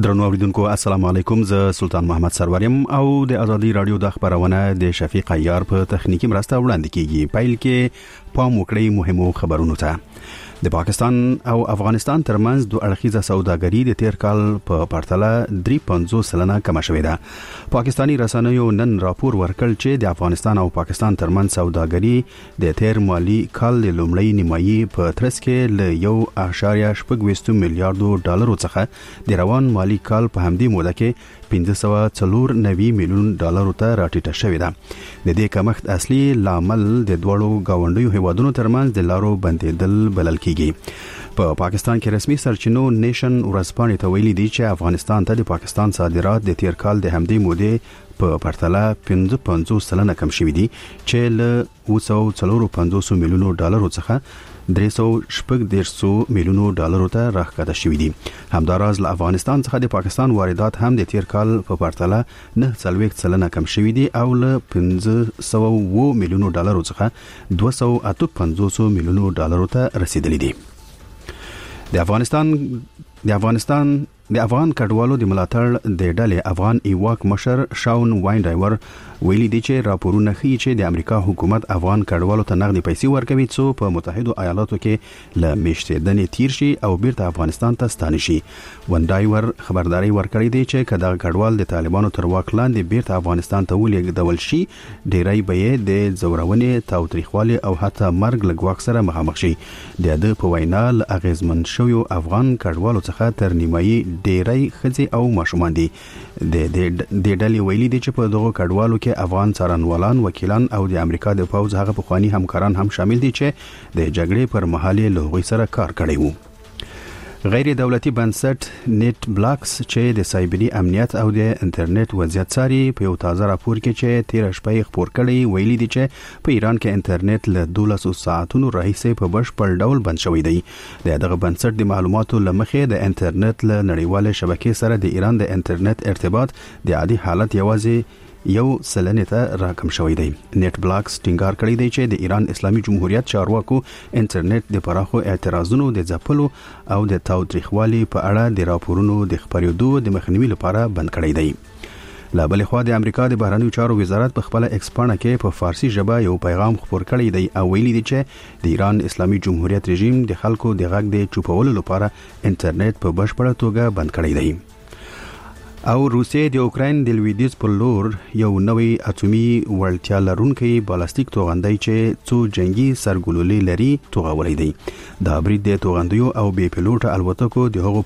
درنو اوریدونکو السلام علیکم. زه سلطان محمد سروریم او د ازادي رادیو د خبرونه د شفیق عیار په تخنیکی مرسته وړاندې کیږي. پیل کې پام وکړئ مهمو خبرونو ته. د پاکستان او افغانستان ترمنځ دوه اړخیزه سوداګري د تیر کال په پرتله 3.50% کم شوې ده. پاکستانی رسنیو نن راپور ورکړ چې د افغانستان او پاکستان ترمنځ سوداګري د تیر مالی کال د لومړۍ نیمایي په ترڅ کې ل 1.6 میلیارډ ډالرو څخه د روان مالی کال په همدې موده کې 594 میلیون ډالرو ته راټیټه شوې ده. د دې کمښت اصلي لامل د دوړو گاونډیو هیوادونو ترمنځ د لارو بندیدل بلل کیږي. په پاکستان کې رسمي سرچینو نیشن ورځپاڼې ته ویلي دي چې افغانستان ته د پاکستان صادرات د تیر کال د همدې مودې په پرتله 55% کم شوي دي چې له 254 میلیونو ډالرو څخه 314 میلیونو ډالرو ته راښکته شوي دي. همداراز له افغانستان څخه د پاکستان واردات هم د تیر کال په پرتله 9% کم شوي دي او له 500 میلیونو ډالرو څخه 258 میلیونو ډالرو ته رسیدلي دي. د افغان کډوالو د ملاتړ د ډلې افغان ایواک مشر شاون واینډایور ویلي دي چې راپورونه ښیي چې د امریکا حکومت افغان کډوالو ته نغدي پیسې ورکوي څو په متحده ایالاتو کې له میشتېدنې تیر شي او بیرته افغانستان ته ستانه شي. واینډایور خبرداري ورکړې دي چې کله کډوال د طالبانو تر واک لاندې بیرته افغانستان ته ولېږدول شي ډېری به د زورونې تاوتریخوالي او حتی مرګ له ګواښ سره مخامخ شي. د په وینا له اغیزمن شویو افغان کډوالو څخه تر نیمایي ډېری ښځې او ماشومان دي. د ډلې ویلي دي چې په دغه کډوالو کې افغان څارنوالان، وکیلان او د امریکا د پوځ هغه پخوانی همکاران هم شامل دي چې د جګړې پر مهال له هغوی سره کار کړی وو. غیر دولتي بنسټ نیټ بلاکس چې د سایبري امنیت او د انټرنیټ وضعیت څاري په یو تازه راپور کې چې 13 شپې خبر کړي ویلي دي چې په ایران کې انټرنیټ له 12 ساعتونو راهیسې په بشپړ ډول بند شوی دی. دغه بنسټ د معلوماتو لمخې د انټرنیټ له نړیوال شبکې سره د ایران د انټرنیټ ارتباط د عادي حالت یوازې 1% ته راکم شوی دی. نیټ بلاکس ټینګار کړی دی چې د ایران اسلامي جمهوریت چارواکو انټرنیټ د پراخو اعتراضونو د ځپلو او د تاوتریخوالي په اړه د راپورونو د خبرېدو د مخنیوي لپاره بند کړی دی. لا بل خو د امریکا د بهرنیو چارو وزارت په خپل ایکس پاڼه کې په فارسی ژبه یو پیغام خبر کړی دی او ویلي دی چې د ایران اسلامي جمهوریت رژیم د خلکو د غږ د چوپولو لپاره انټرنیټ په بشپړه توګه بند کړی دی. او روسیې د اوکراین د لویدیځ پر لور یو نوې اټومي وړتیا لرونکی بالستیک توغندی چې څو جنگي سرګلولې لري توغولې دی. دا برید د توغندیو او بې پیلوټه الوتکو د هغو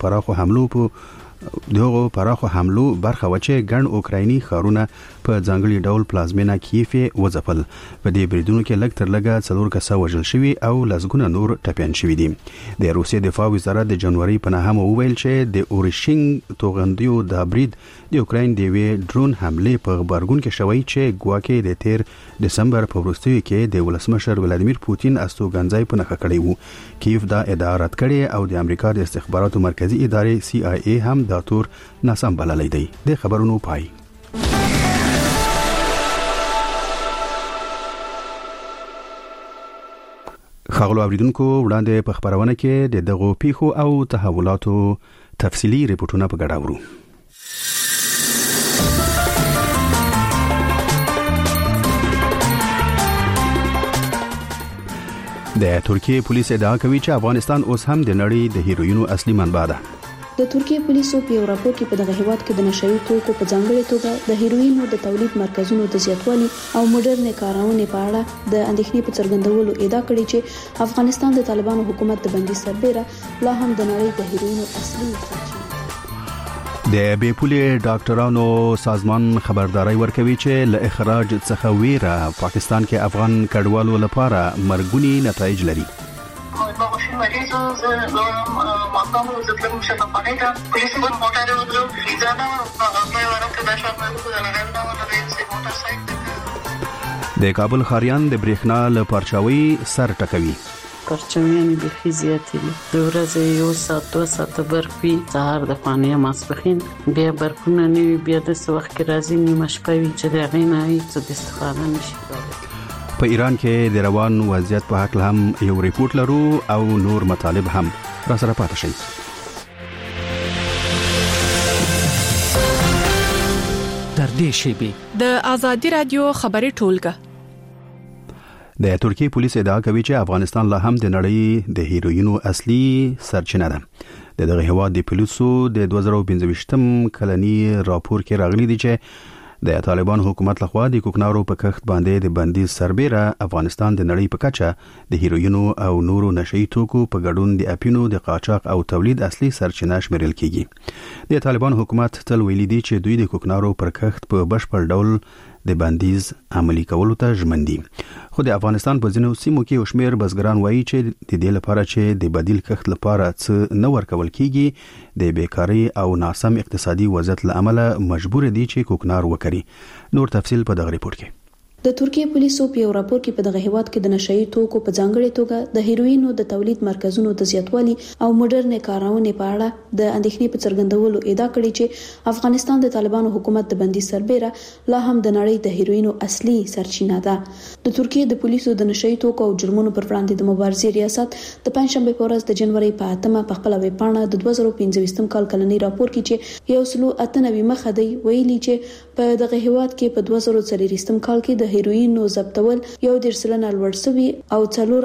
پراخو حملو برخه و چې ګڼ اوکرایني ښارونه په ځانګړي ډول پلازمینه کیف وځپل. په دې بریدونو کې لږ تر لږه 4 کسه وژل شوي او لسګونه نور ټپیان شوي دي. د روسیې دفاع وزارت د جنوري په 9 وویل چې د اورشینګ توغندیو د برید د اوکراین د وی ډرون حمله په خبرګون کې شوی چې ګواکې د 13 دسمبر په وروستیو کې د ولسمشر ولادیمیر پوتین استوګنځای په نخښه کړی وو. کیف دا ادعا رد کړې او د امریکا د استخباراتو مرکزی ادارې CIA هم دا تور ناسم بللی دی. د خبرونو پای. خغلو اوریدونکو وړاندې په خبرونه کې د دغو پیښو او تحولاتو تفصیلی ریپورتونه په ګډه ورو. د ترکیه پولیس ادعا کوي چې افغانستان اوس هم د نړۍ د هیروینو اصلي منبع ده. د ترکیه پولیسو په یو راپور کې په دغه هیواد کې د نشوي توکو په ځانګړي توګه د هیروینو د تولید مرکزونو د زیاتوالي او موډرن کارونې په اړه د اندېښنې په څرګندولو ادعا کړې چې افغانستان د طالبانو حکومت د بندي سربېره لا هم د نړۍ د هیروینو اصلي سرچینه. د بیپولې ډاکټرانو سازمان خبرداري ورکوي چې له اخراج څخه ویره پاکستان کې افغان کډوالو لپاره مرګونی نتایج لري. مریضو مقام زدلم شفافانه دا پولیس په موټر ورو فیزانا په ورکه د شامل غلغلنا او د موټر سایکل د کابل خاریان د برېښنا له پرچاوي سر ټکوي. پرچاویان بخي زیاتې دي. د ورځې 1 ساعت 2 ساعت برق وي، سهار د خانې ماسپخین بیا برقونه نه وي، بیا د وخت کې راځي نیمه شپه وي چې د هغې نه هیڅ د استفاده نشي کولی. په ایران کې د روان وضعیت په حق هم یو ریپورت لرو او نور مطالب هم را سره پاتې شئ. نږدې شي. د آزادي رادیو خبري ټولګه. د ترکیه پولیس ادعا کوي چې افغانستان لا هم د نړۍ د هیروینو اصلي سرچینه ده. دغه هیواد د پولیسو د 2025م کلنی راپور کې راغلي دي چې د طالبان حکومت لخوا د کوکنارو په کښت باندې د بندیز سربېره افغانستان د نړۍ په کچه د هیروینو او نورو نشئی توکو په ګډون د اپینو د قاچاق او تولید اصلي سرچینه شمیرل کیږي. د طالبان حکومت تل ویلي دي چې دوی د کوکنارو پر کښت په بشپړ ډول د بندیز عملی کولو ته ژمن دي. خو د افغانستان په ځینو سیمو کې شمیر بزګران وایي چې د دې لپاره چې د بدیل کښت لپاره څه نه ورکول کیږي د بیکاری او ناسم اقتصادي وضعیت لامل مجبور دي چې کوکنار وکړي. نور تفصیل په دغه ریپورت کې. د ترکیه پولیسو په یو راپور کې په دغه هیواد کې د نشئی توکو په ځانګړي توګه د هیروینو د تولید مرکزونو د زیاتوالي او موډرن کارونې په اړه د اندېښنې په څرګندولو ادعا کړې چې افغانستان د طالبانو حکومت د بندیز سربېره لا هم د نړۍ د هیروینو اصلي سرچینه ده. د ترکیه د پولیسو د نشئی توکو او جرمونو پر وړاندې د مبارزې ریاست د پنځشنبه په ورځ د جنوري په 8مه په خپل ویبپاڼه د 2025م کال کلنی راپور کې چې 198 مخه دی ویلي چې په دغه هیواد کې په 2023م کال کې د هیروینو ضبطول 1.3 لوړ شوی او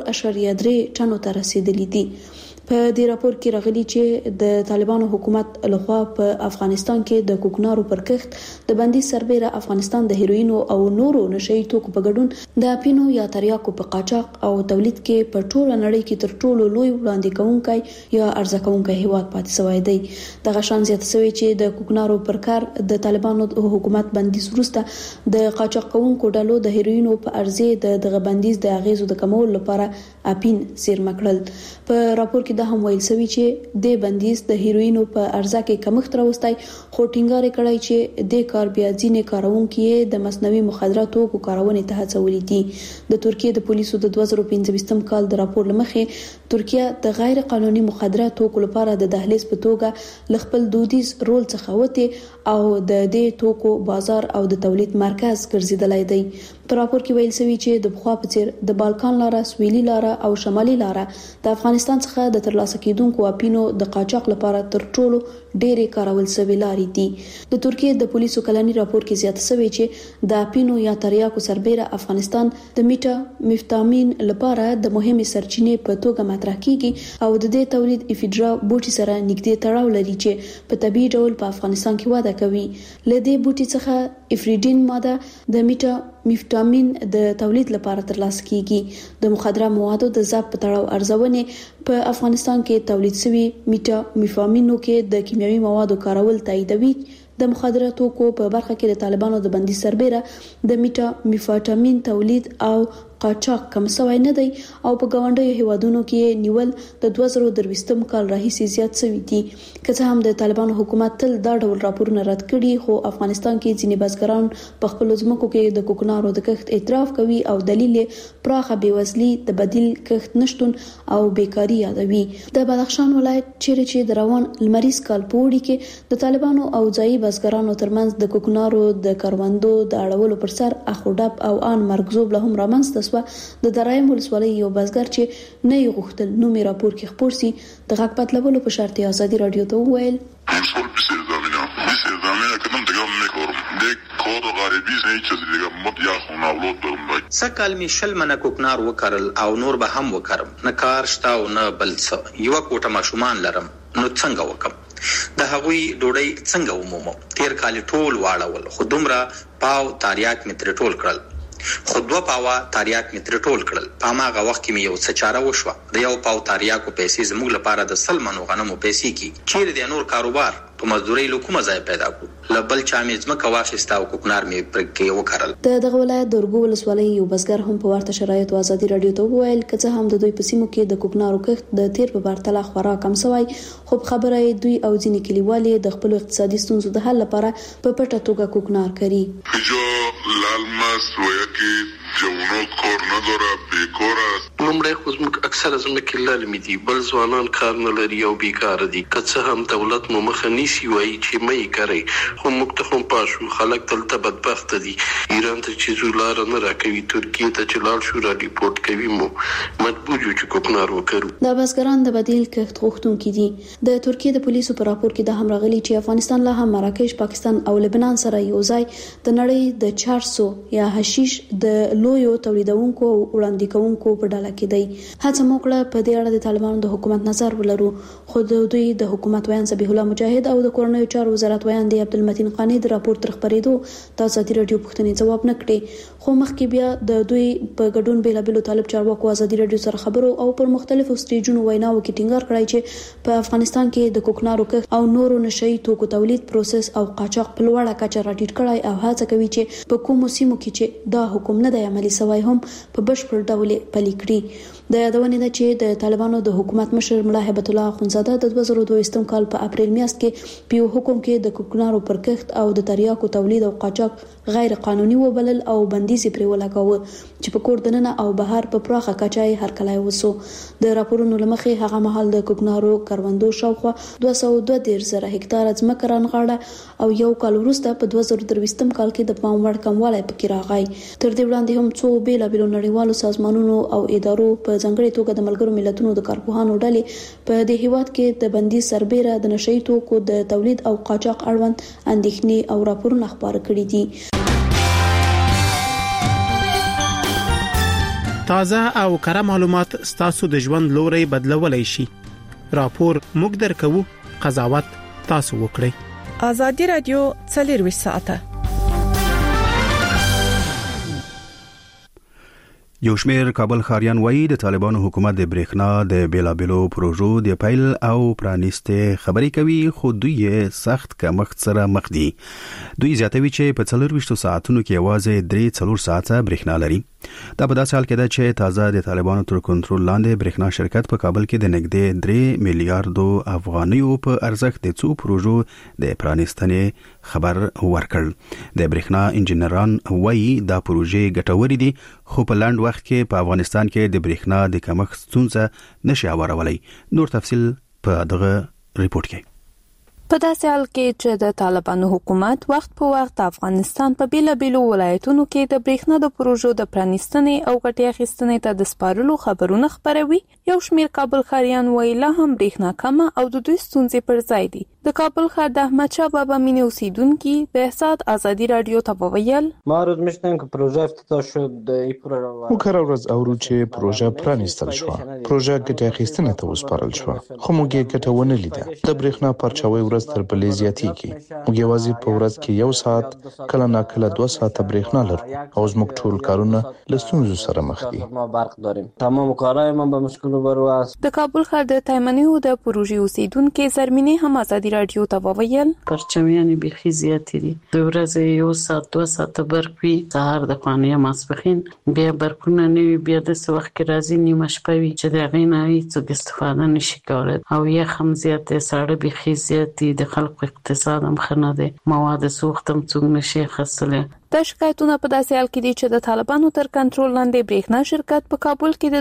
4.3 ټنو ته رسیدلی دي. په دې راپور کې راغلي چې د طالبانو حکومت لخوا په افغانستان کې د کوکنارو پر کښت د بندیز سربېره افغانستان د هیروینو او نورو نشئی توکو په ګډون د اپینو یا تریاکو په قاچاق او تولید کې په ټوله نړۍ کې تر ټولو لوی وړاندې کوونکی یا ارزه کوونکی هیواد پاتې شوی دی. دغه شان زیاته شوی چې د کوکنارو پر کار د طالبانو حکومت بندیز وروسته د قاچاق کوونکو ډلو د هیروینو په ارزه دغه بندیز د اغیزو د کمولو لپاره اپین زیرمه کړل. په راپور کې دا هم ویل شوی چې د بندیز د هیروینو په ارزه کې کمښت راوستای خو ټینګار کړی چې د کار بیا ځینې کارونکو د مصنوعي مخدراتو کو کارونې ته هڅولې دي. د ترکیه د پولیسو د 2025م کال د راپور لمخې ترکیه د غیر قانوني مخدراتو لپاره د دهلیز په توګه لخپل دودیز رول څخه وته او د دې توکو بازار او د تولید مرکز ګرځیدلای دی. په راپور کې ویل شوی چې د بخوا په څیر د بالکان لاره، سویلي لاره او شمالي لاره د افغانستان څخه د ترلاسه کیدونکو اپینو د قاچاق لپاره تر ټولو ډېرې کارول شوی لارې دي. د ترکیه د پولیسو کلنی راپور کې زیاته شوی چې د اپینو یا تریاکو سربېره افغانستان د میټامفیتامین لپاره د مهمه سرچینې په توګه مطرح کیږي او د دې تولید افیډرا بوټي سره نږدې تړاو لري چې په طبيعي ډول په افغانستان کې وده کوي. لدې بوټي څخه افریډین ماده د میټامفیتامین د تولید لپاره ترلاسه کیږي. د مخدره موادو د ضبط په تړاو ارزونه په افغانستان کې تولید شوی میټامفیتامینو کې د کیمیاوي موادو کارول تاییدوي. د مخدراتو په برخه کې د طالبانو د بندیز سربېره د میټامفیتامین تولید او قاچاق کم شوی نه دی او په ګاونډیو هیوادونو کې نیول د 2023م کال راهیسې زیات شوی دي. که څه هم د طالبانو حکومت تل دا ډول راپورونه رد کړي خو افغانستان کې ځینې بزګران په خپل ځمکو کې د کوکنارو د کښت اعتراف کوي او دلیل پراخه بیوزلي، د بدیل کښت نشټون او بیکاری یادوي. د بدخشان ولایت چې د روان لمریز کال په وړي کې د طالبانو او ځایي بزګرانو ترمنځ د کوکنارو د کاروندو د اړولو پر سر اخوډب او ان مرګزوب له هم رامنځته د درایم ولسوالۍ یو بزګر چې نه یې غوښتل نوم یې راپور کې خپور سي د غږ پټلولو په شرط ازادي رادیو ته وویل سکال می شل منه کوکنار وکړل او نور به هم وکړم، نه کار شته او نه بل څه، یو کوټه ماشومان لرم، نو څنګه وکم؟ د هغوی ډوډۍ څنګه ومومم؟ تیر کال ټول واړول خو دومره پاو تاریاک می تر ټول کړل، خو 2 پاوا تاریاک می تر ټول کړل. په هغه وخت کې می یو څه چاره وشوه. د یو پاو تاریاکو پیسې زموږ لپاره د سلمنو غنمو پیسې کی چیرې د نور کاروبار په مزدوري لکومه ځای پیدا کو. لبل چا می ځمکه واخیستا او کوکنار می پرکې وکړل. دغه ولایت د ورګو ولسوالۍ یو بزګر هم په ورته شرایطو ازادي رادیو ته وویل که څه هم د دوی په سیمو کې د کوکنارو کښت د تیر په پرتله خورا کم شوی خو خبره دوی او ځینې کلیوالي د خپل اقتصادي ستونزو د حل لپاره په پټه توګه کوکنار کوي. جو لالماس ویا کې جوانو کار نداره، بیکار است. لومړی خو زموږ اکثره ځمکې للمې دي، بل ځوانان کار نه لري او بیکاره دي. که څه هم دولت مو مخه نیسي وایي چې مه یې کوئ، خو موږ ته خو پاشو خلک دلته بدبخته دي. ایران ته چې ځو لاره نه راکوي، ترکیې ته چې لاړ شو را ریپورټ کوي، مو مجبور یو چې کوکنار وکړو. د بزګران د بدیل کښت غوښتونکي دي. د ترکیې د پولیسو په راپور کې د هم راغلي چې افغانستان له هم مراکش، پاکستان او لبنان سره یو ځای د نړۍ د 400 یا حشیش د لویو تولیدونکو او وړاندې کوونکو په ډله کې دی. هڅه موکړه په دې اړه د طالبانو د حکومت نظر ولرو، خو دوی د حکومت ویان صبیح الله مجاهد او د کورنیو چارو وزارت ویان دی عبدالمتین قانی د راپور تر خبرېدو د ازادي رادیو پوښتنې ځواب نه کړي. خو مخکې بیا د دوی په ګډون بیلابیلو طالب چارواکو ازادي رادیو سره خبرو او پر مختلفو سټیجونو ویناو کې ټینګار کړی چې په افغانستان کې د کوکنارو کښت او نورو نشئی توکو تولید پروسس او قاچاق په لوړه کچه راټیټ کړی او هڅه کوي چې په کومو سیمو کې چې دا حکم نه دی عملي شوی هم په بشپړ ډول پلي کړي. د یادونه ده چې د طالبانو د حکومت مشر ملا هیبت الله اخونزاده د 2022 کال په اپریل میاشت کې په یو حکم کې د کوکنارو پر کښت او د تریاکو تولید او قاچاق غیر قانوني وبلل او بندیز پرې ولګاوه چې په کور دننه او بهر په پراخه کچه هرکلای وسو. د راپورونو لمخې هغه مهال د کوکنارو کروندو شاوخوا 202,000 هکتار ځمکه رانغاړه او یو کال وروسته په 2023 کال کې د پام وړ کموالی پکې راغی. تر دې وړاندې هم څو بیلابیلو نړیوالو سازمانونو او ادارو په ځانګړي توګه د ملګرو ملتونو د کارپوهانو ډلې په دې هیواد کې د بندیز سربېره د نشئی توکو د تولید او قاچاق اړوند اندېښنې او راپورونه خپاره کړي دي. تازه او کره معلومات ستاسو د ژوند لوري بدلولای شي. راپور موږ درکو، قضاوت تاسو وکړئ. ازادي رادیو 24 ساعته. یو شمېر کابل ښاریان وایي د طالبانو حکومت د برېښنا د بیلابیلو پروژو د پیل او پرانیسته خبرې کوي، خو دوی سخت کمښت سره مخ دي. دوی زیاتوي چې په 24 ساعتونو کې یوازې 3-4 ساعته برېښنا لري. دا په داسې حال کې ده چې تازه د طالبانو تر کنټرول لاندې برېښنا شرکت په کابل کې د نږدې 3 میلیارډو افغانیو په ارزښت د څو پروژو د پرانیستنې خبر ورکړ. د برېښنا انجنیران وایي دا پروژې ګټورې دي، خو په لاند وخت کې په افغانستان کې د برېښنا د کمښت ستونزه نشي هوارولای. نور تفصيل په دغه ریپورت کې. په داسې حال کې چې د طالبانو حکومت وخت په وخت افغانستان په بیلابیلو ولایتونو کې د برېښنا د پروژو د پرانیستنې او ګټې اخیستنې ته د سپارلو خبرونه خپروي، یو شمېر کابل ښاریان وایي لا هم برېښنا کمه او د دوی ستونزې پر ځای دي. د کابل ښار د احمد شاه بابا مینې اوسیدونکي بهزاد ازادي رادیو ته وویل: ما روز میشنم که پروژه افتتاح شد. موږ هر ورځ اورو چې پروژه پرانیستل شوه، پروژه ګټې اخیستنې ته وسپارل شوه، خو موږ یې ګټه ونه لیده. د برېښنا پرچاوي ورځ تر بلې زیاتېږي. موږ یوازې په ورځ کې 1 ساعت، کله ناکله 2 ساعته برېښنا لرو او زموږ ټول کارونه له ستونزو سره مخ دي. تمام کارهای ما به مشکل روبرو است. د کابل ښار د تایمنیو د پروژې اوسیدونکي زرمینې هم ازادي رادیو ته وویل: پرچمیان بیخي زیاتې دي. د ورځې 1 ساعت 2 ساعته برق وي، سهار د خانې ماسپخین بیا برقونه نه وي، بیا د وخت کې راځي نیمه شپه وي چې د هغې نه هیڅوک استفاده نشي کولی او یخ هم زیات دی، ساړه بیخي زیات دي، د خلکو اقتصاد هم ښه نه دی، مواد سوخت هم څوک نشي اخیستلی. دا شکایتونه په داسې حال کې دي چې د طالبانو تر کنټرول لاندې برېښنا شرکت په کابل کې د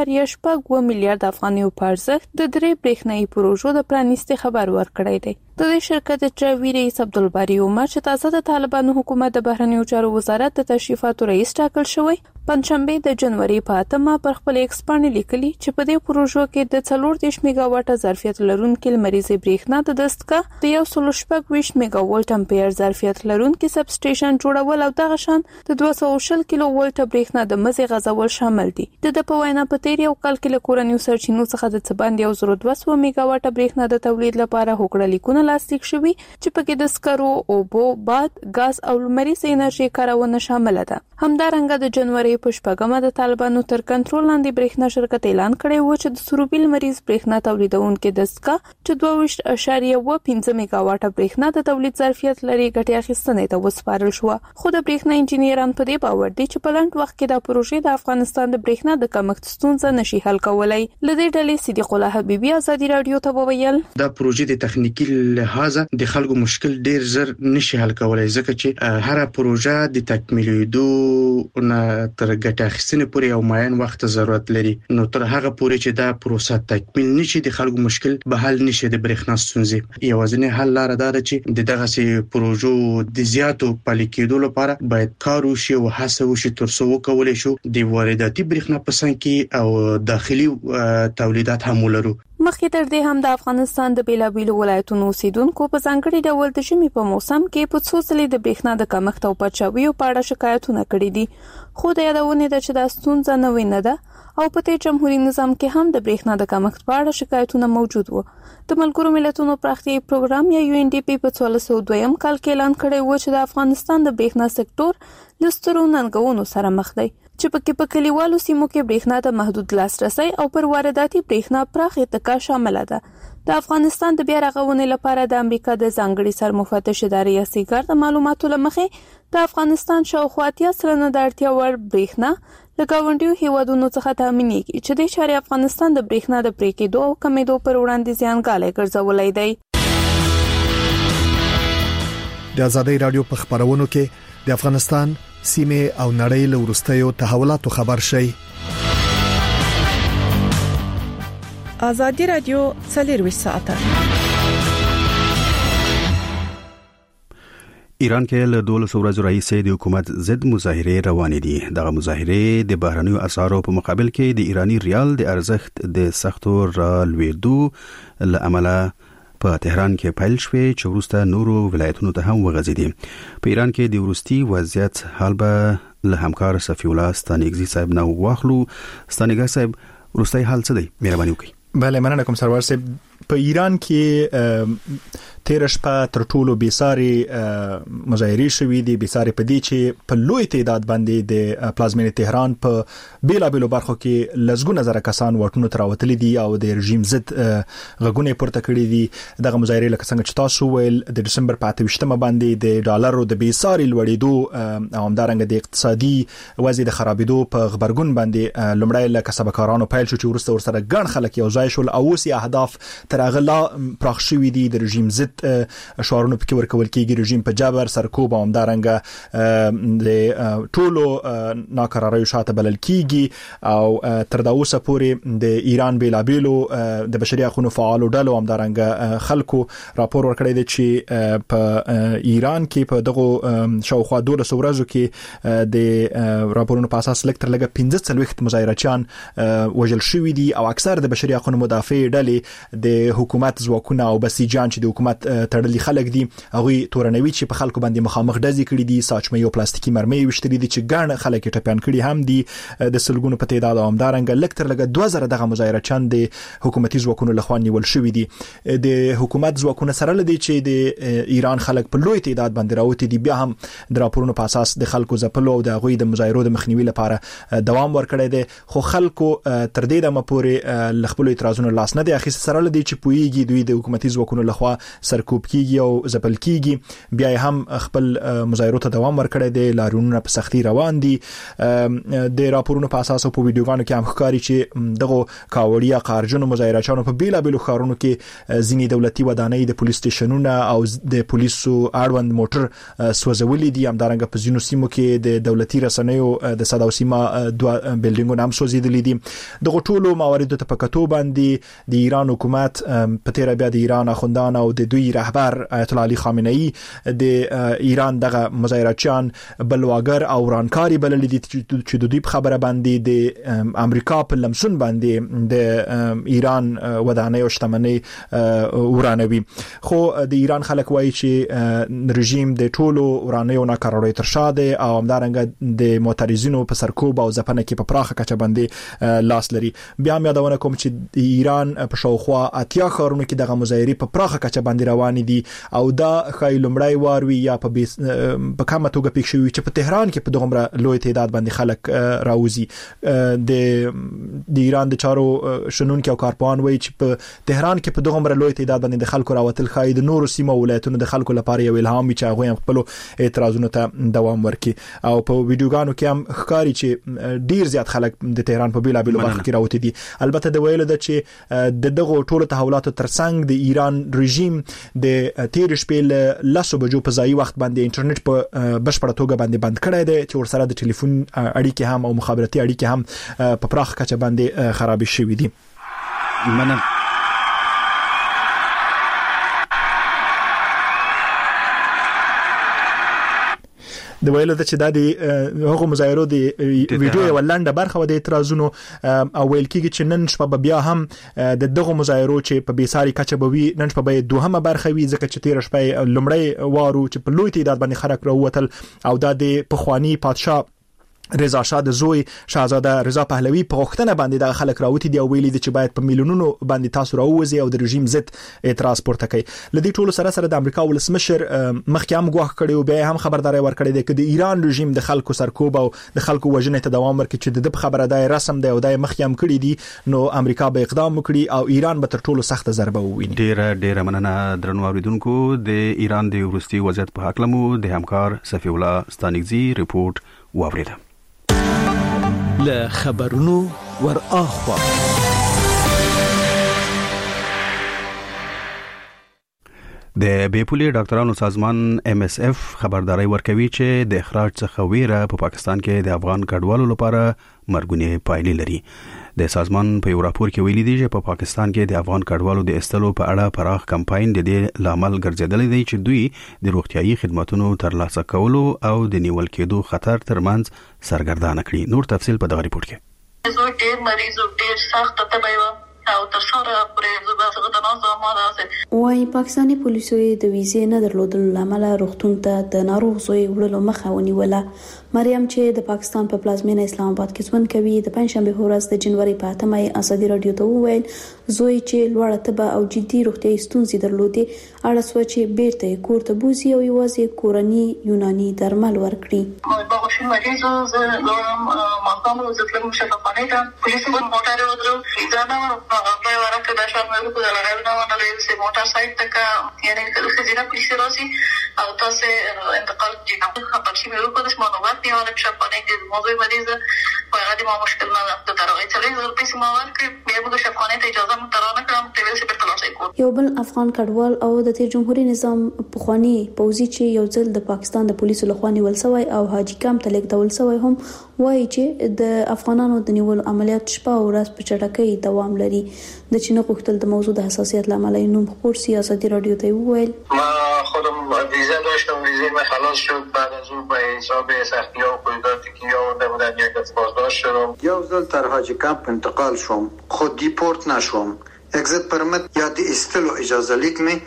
2.2 میلیارډ افغانیو په ارزښت د 3 برېښنايي پروژو د پرانیستې خبر ورکړی دی. د دې شرکت چارواکي رئیس عبدالباری عمر چې تازه د طالبانو حکومت د بهرنیو چارو وزارت د تشریفاتو رئیس ټاکل شوی، پنځشنبه د جنوري په 8 پر خپل ایکس باندې لیکلي چې په دې پروژو کې د 40 میگاواټ ظرفیت لرونکي لمریزې برېښنا د دستګاه د 120 میگاواټ امپیر ظرفیت لرونکي سب سټیشن جوړول او دغه شان د 220 کیلو ولټ برېښنا د مزي غځول شامل دي. د په وینا په تیر یو کال کې له کورنیو سرچینو څخه د څباندې 200 میگاواټ برېښنا د تولید لپاره هوکړه لیکونه لاسلیک شوي چې پکې د سکرو، اوبو، باد، غاز او لمریزې انرژي کارونه شامل ده. همدارنګه د جنوري په 8 د طالبانو تر کنټرول لاندې برېښنا شرکت اعلان کړی و چې د سروبیل مریض برېښنا تولیدونکو دستګاه چې 22.15 میگاواټ برېښنا د تولید ظرفیت لري ګټې اخیستنې ته وسپارل شو، خو خو د برېښنا انجنیران په دې باور دي چې په لنډ وخت کې دا پروژې د افغانستان د برېښنا د کمښت ستونزه نشي حل کولای. لدې ډلې صدیق الله حبیبي ازادي رادیو ته وویل دا پروژې د تخنیکی لحاظ د خلکو مشکل ډیر زر نشي حل کولای ځکه چې هر پروژه د تکمیلېدو نه تر ګټه اخیستنې پورې یو معین وخت ضرورت لري. نو تر هغه پورې چې دا پروسه تکمیل نشي د خلکو مشکل به حل نشي د برېښنا ستونزې. یوازینی حل لار دا ده چې د دغه سي پروژو د زیاتو پلي کېدو لپاره باید کار وشي او هڅه وشي تر څو وکولای شو د وارداتي برېښنا په څنګ کې او داخلي تولیدات هم ولرو. مخکې تر دې هم د افغانستان د بیلابیلو ولایتونو اوسیدونکو په ځانګړي ډول د ژمي په موسم کې په څو ځلې د برېښنا د کمښت او پچاویو په اړه شکایتونه کړي دي. خو د یادونې ده چې دا ستونزه نوې نه ده او په دې جمهوریت نظام کې هم د برېښنا د کمښت په اړه شکایتونه موجود وو. د ملګرو ملتونو پراختیایي پروګرام یا UNDP په 2002 کال کې اعلان کړی و چې د افغانستان د برېښنا سکتور له سترو ننګونو سره مخ دی چې پکې په کلیوالو سیمو کې برېښنا ته محدود لاسرسي او پر وارداتي برېښنا پراخ اتکا شامل ده. د افغانستان د بیا رغونې لپاره د امریکا د ځانګړي سرمفتش ادارې اسیګر د معلوماتو لمخې د افغانستان شاوخوا 80% د اړتیا وړ برېښنا له ګاونډیو هیوادونو څخه تامینېږي چې د شاري افغانستان د برېښنا د پرې کېدو او کمېدو پر وړاندې زیانګالی ګرځولی دی. د ازادي رادیو په خبرونو کې د افغانستان سیمه او نړۍ له وروستیو تحولاتو خبر شي. ازادي رادیو 24 ساعته. ایران کې له 12 ورځې راهیسې د حکومت ضد مظاهرې روانې دي. دغه مظاهرې د بهرنیو اسعارو په مقابل کې د ایرانی ریال د ارزښت د سختو رالوېدو له امله په تهران کې پیل شوې چې وروسته نورو ولایتونو ته هم وغځېدي. په ایران کې د وروستي وضعیت حال به له همکار صفی الله ستانګزي صاحب نو واخلو. ستانګزي صاحب وروستي حال څه دی؟ مهرباني وکړئ. بله مننه کوم سرور صاحب. په ایران کې تیر شپه تر ټولو بیساري مظاهرې شوې دي. بیساري په دې چې په لوی تعداد باندې د پلازمینې تهران په بیلابیلو برخو کې لزګونه زره کسان واټونو ته راوتلي دي او د رژیم ضد غږونه پورته کړي دي. دغه مظاهرې لکه څنګه چې تاسو ویل د ډسمبر په 28مه باندې د ډالرو د بیساري لوړېدو او همدارنګه د اقتصادي وضع د خرابېدو په خبرګون باندې لومړی له کسبکارانو پیل شو چې وروسته ورسره ګڼ خلک یو ځای شول او اوس یې اهداف تر هغه لا پراخ شوي دي. د رژیم ضد شعارونه پکې ورکول کېږي. رژیم په جبر سرکوب او همدارنګه د ټولو ناکراریو شاته بلل کېږي او تر دا اوسه پورې د ایران بیلابیلو د بشري حقوقو فعالو ډلو همدارنګه خلکو راپور ورکړی دی چې په ایران کې په دغه شاوخوا 12 ورځو کې د راپورونو په اساس لکه تر لږه 15 مظاهرچیان وژل شوي دي او اکثر د بشري حقوقو مدافع ډلې د حکومت ځواکونه او بسیجان چې د حکومت تړلي خلک دي هغه تورنوي چې په خلکو باندې مخامخ ډزې کړي دي. ساچمې او پلاستیکي مرمۍ وشتري دي چې ګڼ خلک ټپيان کړي هم دي د سلګونو په تعداد. او همدارنګه لکه تر لږه 2000 دغه مظاهرچیان د حکومتي ځواکونو لخوا نیول شوي دي. د حکومت ځواکونه سره لدی چې د ایران خلک په لوی تعداد باندې راوتی دي. بیا هم د راپورونو په اساس د خلکو ځپلو او د غوي د مظاهرو د مخنیوي لپاره دوام ورکړی دی. خو خلکو تر دې دمه پورې لخپل اعتراضونو لاس نه دی اخیست. سره لدی چې پویږي دوی د حکومتي ځواکونو لخوا سرکوب کیږي او ځپل کیږي. بیا هم خپل مظاهرو ته دوام ورکړی دی. لارونونه په سختي روان دي. د راپورونو په اساس او په ویډیوګانو کې هم ښکاري چې دغه کاوړیا قارجنو مظاهرچیانو په بیلابیلو ښارونو کې ځینې دولتي ودانۍ د پولیس سټیشنونو او د پولیسو اړوند موټر سوځولي دي. همدارنګه په ځینو سیمو کې د دولتي رسنیو د صدا او سیما دوه بلډینګونه هم سوځېدلي دي. دغه ټولو مواردو ته په کتو باندې د ایران حکومت په تیر بیا د ایران اخوندان او د دوی رهبر آیت الله علي خامنه‌ای د ایران دغه مظاهرچیان بلواګر او ورانکاری بلل دي چې د دوی په خبره باندې د امریکا په لمسون باندې د ایران ودانۍ او شتمنۍ ورانوي. خو د ایران خلک وایي چې رژیم د ټولو ورانۍ او ناکراریو تر شا دی او همدارنګه د معترضینو په سرکوب او ځپنه کې په پراخه کچه باندې لاس لري. بیا هم یادونه کوم چې د ایران په شاوخوا اتیا ښارونو کې دغه مظاهرې په پراخه کچه باندې روان دي او دا خای لمړی واروي یا په کومه توګه پېښ شوی چې په تهران کې په دغه لوی تعداد باندې خلک راوځي. د ایران د چارو شنونکو او کارپوهان وایي چې په تهران کې په دغه لوی تعداد باندې د خلکو راوتل خای د نورو سیمو ولایتونو د خلکو لپاره یو الهام وي چې هغه خپل اعتراضونو ته دوام ورکړي. او په ویډیوګانو کې هم ښکاري چې ډیر زیات خلک د تهران په بیلابیلو برخو کې راوته دي. البته د ویلو د چې دغه ټولو تحولاتو ترڅنګ د ایران رژیم د تیر شپې لاسو بجو په ځای وخت باندې انټرنیټ په بشپړه توګه باندې بند کړی دی چې ورسره د ټلیفون اړیکې هم او مخابراتي اړیکې هم په پراخ کچه باندې خراب شوې دي. د ویلو د چې د هغه مظاهرو د ویډیو یو لنډه برخه و د اعتراضونو او ویل کېږي چې نن شپه بیا هم د دغه مظاهرو چې په بیساري کچه به وي نن شپه به دوهمه برخه وي ځکه چې تیر شپه لمړی وارو چې په لوی تعداد باندې خلک راووتل او د پخوانی پادشاه رضا شاه د زوی شاهزاده رضا پهلوي په غوښتنه باندې د خلک راوتی دی او ویلي دي چې باید په میلیونونو باندې تاسو راووځي او د رژیم ضد اعتراض پورته کوي. لدې ټولو سره د امریکا ولسمشر مخکې هم غواړي کړي او بیا هم خبرداري ورکړي دی چې د ایران رژیم د خلکو سرکوب او د خلکو وژنې ته دوام ورکړي چې د خبره د رسم دی او د مخکې هم کړي دي نو امریکا به اقدام وکړي او ایران به تر ټولو سخت ضربه وویني. ډیره مننه درنو اوریدونکو. د ایران د وروستي وضعیت په حق لمو د همکار صفی الله ستانګزی ریپورت واوریده. له خبرونو ور اخوا د بیپولي ډاکټرانو سازمان MSF خبرداري ورکوي چې د اخراج څخه ویره په پاکستان کې د افغان کډوالو لپاره مرګونی پایلې لري. د سازمان په یو راپور کې ویلي دي چې په پاکستان کې د افغان کډوالو د استلو په اړه پراخ کمپاین د دې لامل ګرځیدل دي چې دوی د روغتيایي خدماتو ترلاسه کولو او د نیول کېدو خطر ترمنځ سرګردانه کړي. نور تفصيل په دغه ریپورت کې. زه ډېر مریض ډېر سخت تبعیو او تر څوره پرې زبېښه د نازو ماده وايي پاکستاني پولیسو د ویزې نه درلودلو لامل روغتون ته د ناروغ زوی وړلو مخه ونیوله. مریم چې د پاکستان په پلازمینه اسلام آباد کې ژوند کوي د پنځشنبه ورځ د جنوري په 8مه ازادي رادیو ته وویل زوی چې لوړه تبه او جدي روغتيایي ستونزې درلودې اړه سو چې بیرته کور ته بوزي او یوازې کورني یوناني درمل ورکړي. دا شي مریض زه ماقامو زکلم شفاخانه ته پولیسو په موټر ودرو ځانه په ورکه د شامل کو د لړل نه ونه سه موټر سایت تک یعنی کله خزینه پولیس راځي او تاسو انتقال جناب خبر شي مې وکړ د معلومات نه ونه شفاخانه کې موضوع مریض په هغه د مشکل نه د ترغه چې له پیسې ما ورکړ بیا موږ شفاخانه ته اجازه مترانه کړم ته ویل چې په تلاشي کو. یو بل افغان کډوال او د تیر جمهوریت نظام پخوانی پوزي چې یو ځل د پاکستان د پولیسو لخوا نیول شوی او حاجی کام ته لیکدول شوی هم وایي چې د افغانانو د نیول عملیات شپه او ورځ په چټکۍ دوام لري. د چینه غوښتل د موضوع د حساسیت لامل نوم خبر سیاسي رادیو ته وویل ما خودم ویزا داشتم ویزا من خلاص شد بعد از اون به حساب سختی‌ها و قیوداتی که آورده بودن یک از بازداشت شدم. یو ځل تر حاجی کمپ انتقال شوم خود دیپورت نشوم. اگزیت پرمت یا د استلو اجازه لیک می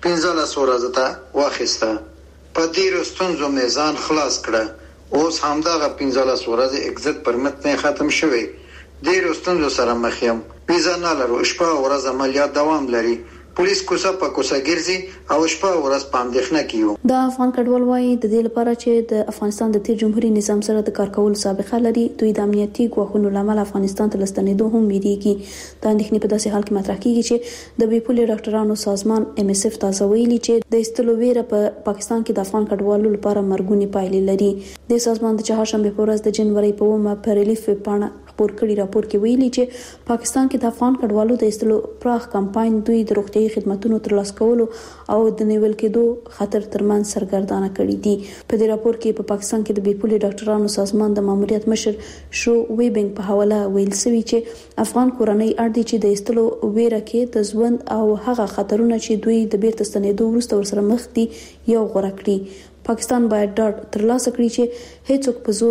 15 ورځې ته واخیسته. په ډیرو ستونزو میزان خلاص کړه. اوس همدغه 15 ورځې اگزیت پرمت نه ختم شوی. ډیرو ستونزو سره مخ یم. ویزا نه لرو شپه او ورځ عملیات دوام لري. پولیس کوڅه په کوڅه ګرځي او شپه او ورځ په اندېښنه کې یو. د افغان کډوال وايي د دې لپاره چې د افغانستان د تیر جمهوریت نظام سره د کار کولو سابقه لري دوی د امنیتي ګواښونو لامل افغانستان ته لستنېدو هم ویریږي. د اندېښنې په داسې حال کې مطرح کیږي چې د بیپولي ډاکټرانو سازمان MSF تازه ویلي چې د استلو ویره په پاکستان کې د افغان کډوالو لپاره مرګونی پایلې لري. د سازمان د چهارشنبه په ورځ د جنوري په 1 په ریلیف پاڼه خبر کړي راپور کې ویلي چې پاکستان کې د افغان کډوالو د استلو پراخ کمپاین دوی د روغتيایي خدماتو ترلاسه کولو او د نیول کېدو خطر ترمنځ سرګردانه کړي دي. په دې راپور کې په پاکستان کې د بیپولي ډاکټرانو سازمان د ماموریت مشر شو ویبنګ په حواله ویل شوی چې افغان کورنۍ اړ دي چې د استلو ویره کې د ژوند او هغه خطرونه چې دوی د بیرته ستنېدو وروسته ورسره مخ دي یو غوړه کړي. پاکستان باید ډاډ ترلاسه کړي چې هیڅوک په زور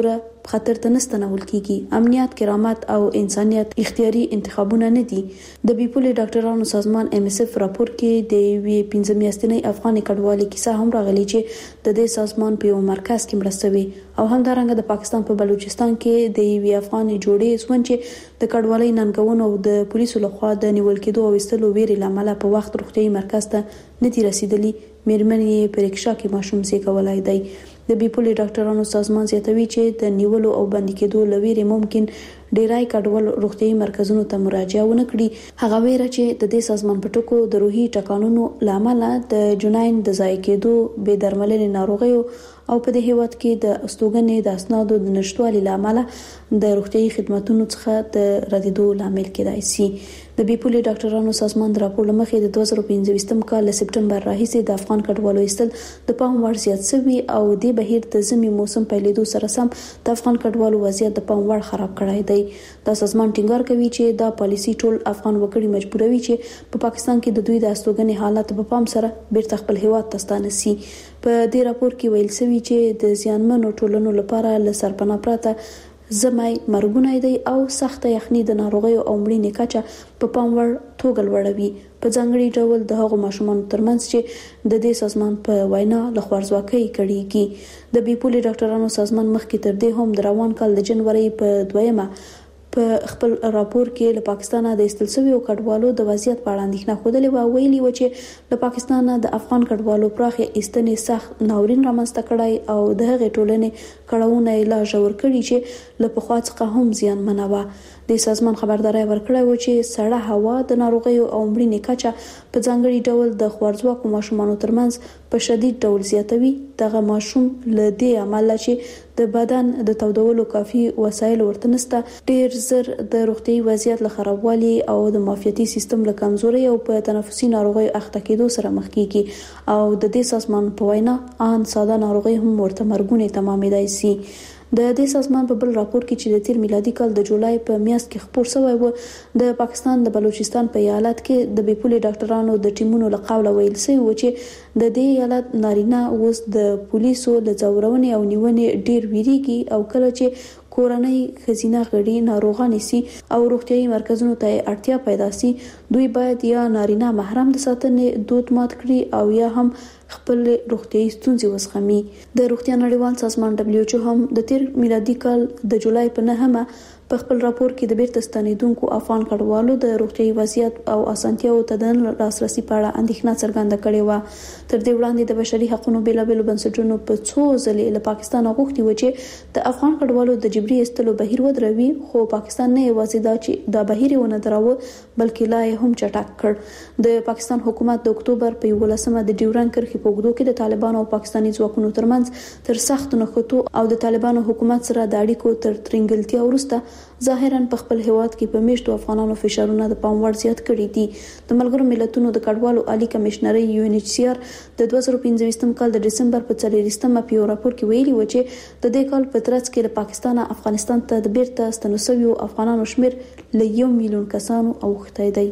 خطر ته نستنول کیږي. امنیت، کرامت او انسانيت اختیاري انتخابونه نه دي. د بیپولي ډاکټرانو سازمان MSF راپور کې د وی 15 میاشتنۍ افغاني کډوالۍ کیسه هم راغلي چې د دې سازمان په یو مرکز کې مرستوي او همدارنګه د پاکستان په بلوچستان کې د وی افغاني جوړې سون چې د کډوالۍ ننګونو او د پولیسو لخوا د نیول کېدو او استلو ویري لامل په وخت روغتيایي مرکز ته نتی رسیدلی مېرمنې په رکشا کې ماشوم سي کولای دی. د بیپولي ډاکټرانو سازمان زیاتوي چې د نیولو او بندي کېدو لویري ممکن ډیرای کډوال روغتيایي مرکزونو ته مراجعه ونه کړي. هغه ویره چې د دې سازمان په ټکو د روحي ټکانونو لامل د جناین د ځای کېدو به درملنې ناروغیو او په دې هیواد کې د استوګنې د اسنادو د نشټوالي لامل د روغتيایي خدماتو څخه د ردیدو لامل کېدای شي. د بیپولي ډاکټرانو سازمان د راپور لمخې د 2015 کال سپټمبر راهیسې د افغان کډوالو ایستل د پام وړ زیات شوی او د بهیر د زمي موسم پیلېدو سره سم د افغان کډوالو وضعیت د پام وړ خراب کړای دی. دا سازمان ټینګار کوي چې دا پالیسي ټول افغان وګړي مجبوروي چې په پاکستان کې د دوی د استوګنې حالت په پام سره بیرته خپل هیواد ته ستانه شي. په دې راپور کې ویل شوی چې د زیانمنو ټولنو لپاره ل سرپناه پراته زمای مرګونه دی او سخت یخني د ناروغیو او مړینې کچه په پام وړ توګه لوړوي. په ځانګړي ډول د هغو ماشومان ترمنځ چې د دې سازمان په وینا له خوارځواکۍ کړيږي. د بیپولي ډاکټرانو سازمان مخکې تر دې هم د روان کال د جنوري په 2 په خپل راپور کې له پاکستان د استل شوی او کډوالو د وضعیت په اړه اندېښنه خوده او ویلي و چې له پاکستان د افغان کډوالو پراخه ایستنې سخت ناورین رامنځته کړای او د هغې ټولنې کړهونه لا ژور کړي چې له پخوا څخه هم زیانمنه وه. د سازمان خبرداري ورکړه و چې سړه هوا د ناروغیو او مړینې کچه په ځانګړي ډول د خوارځواکو ماشومانو ترمنځ په شدید ډول زیاتوي. دغه ماشوم له دې عمله چې د بدن د تودولو کافي وسایل ورته نشته ډیر زر د روغتي وضعیت له خرابوالي او د معافیتي سیستم له کمزوري او په تنفسي ناروغیو اخته کېدو سره مخ کیږي او د دې سازمان په وینا ان ساده ناروغي هم ورته مرګونه تمامېدای شي. د دې سازمان په بل راپور کې چې د تیر میلادي کال د جولای په میاشت کې خبر شوی و د پاکستان د بلوچستان په ایالت کې د بیپولي ډاکټرانو د ټیمونو له قوله ویل شوی و چې د دې ایالت نارینه اوس د پولیسو له ځورونې او نیونې ډیر ویریږي او کله چې کورنۍ خزینه غړي ناروغان سي او روغتيایي مرکزونو ته اړتیا پیدا سي دوی باید یا نارینه محرم د ساتنې دود مات کړي او یا هم خپل روغتيایي ستونزې وسخمي. د روغتیا نړیوال سازمان WHO هم د تیر میلادي کال د جولای په 9 په خپل راپور کې د بیرته ستنیدونکو افغان کډوالو د روغتيایي وضعیت او اسانتیاو ته د لاسرسي په اړه اندېښنه څرګنده کړې و. تر دې وړاندې د بشري حقوقو بیلابېلو بنسټونو په څو ځلې له پاکستان غوښتي و چې د افغان کډوالو د جبري استلو بهیر ودروي خو پاکستان نه یوازې دا چې د بهیر ونه دراوه بلکې لا هم چټک کړ. د پاکستان حکومت د اکتوبر په 11 د ډیورن کرښې په اوږدو کې د طالبانو او پاکستاني ځواکونو ترمنځ تر سخت نښتو او د طالبانو حکومت سره د اړیکو تر ترنګلتیا وروسته ظاهرا په خپل هیواد کې په میشتو افغانانو فشارونه د پام وړ زیات کړي دي. د ملګرو ملتونو د کډوالو عالی کمشنري UNHCR د 2015 کال د دسمبر په 4 په یو راپور کې ویلي و چې د دې کال په ترڅ کې له پاکستان افغانستان ته د بیرته ستنو شویو افغانانو شمیر له 1 میلیون کسانو اوښتی دی.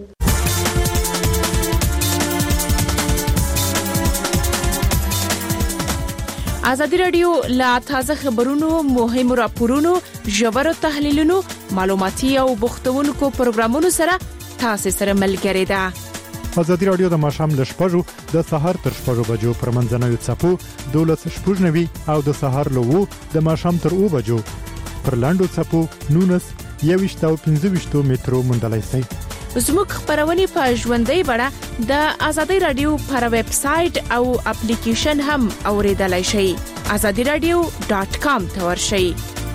ازادي رادیو لا تازه خبرونو مهمو راپورونو ژورو تحلیلونو معلوماتي او بوختونکو پروګرامونو سره تاسو سره ملګری ده. ازادي رادیو د ماشام ل شپږو د سحر تر 6 بجو پر منځنوي چپو 12:90 او د سحر له 2 د ماشام تر 2 بجو پر لاندو چپو 19:25 مترو مندلای سي. زموږ خبرونه په ژوندۍ بڼه د ازادي رادیو پر ویب سټ او اپلیکیشن هم اوریدلای شئ. azadiradio.com ته ورشئ.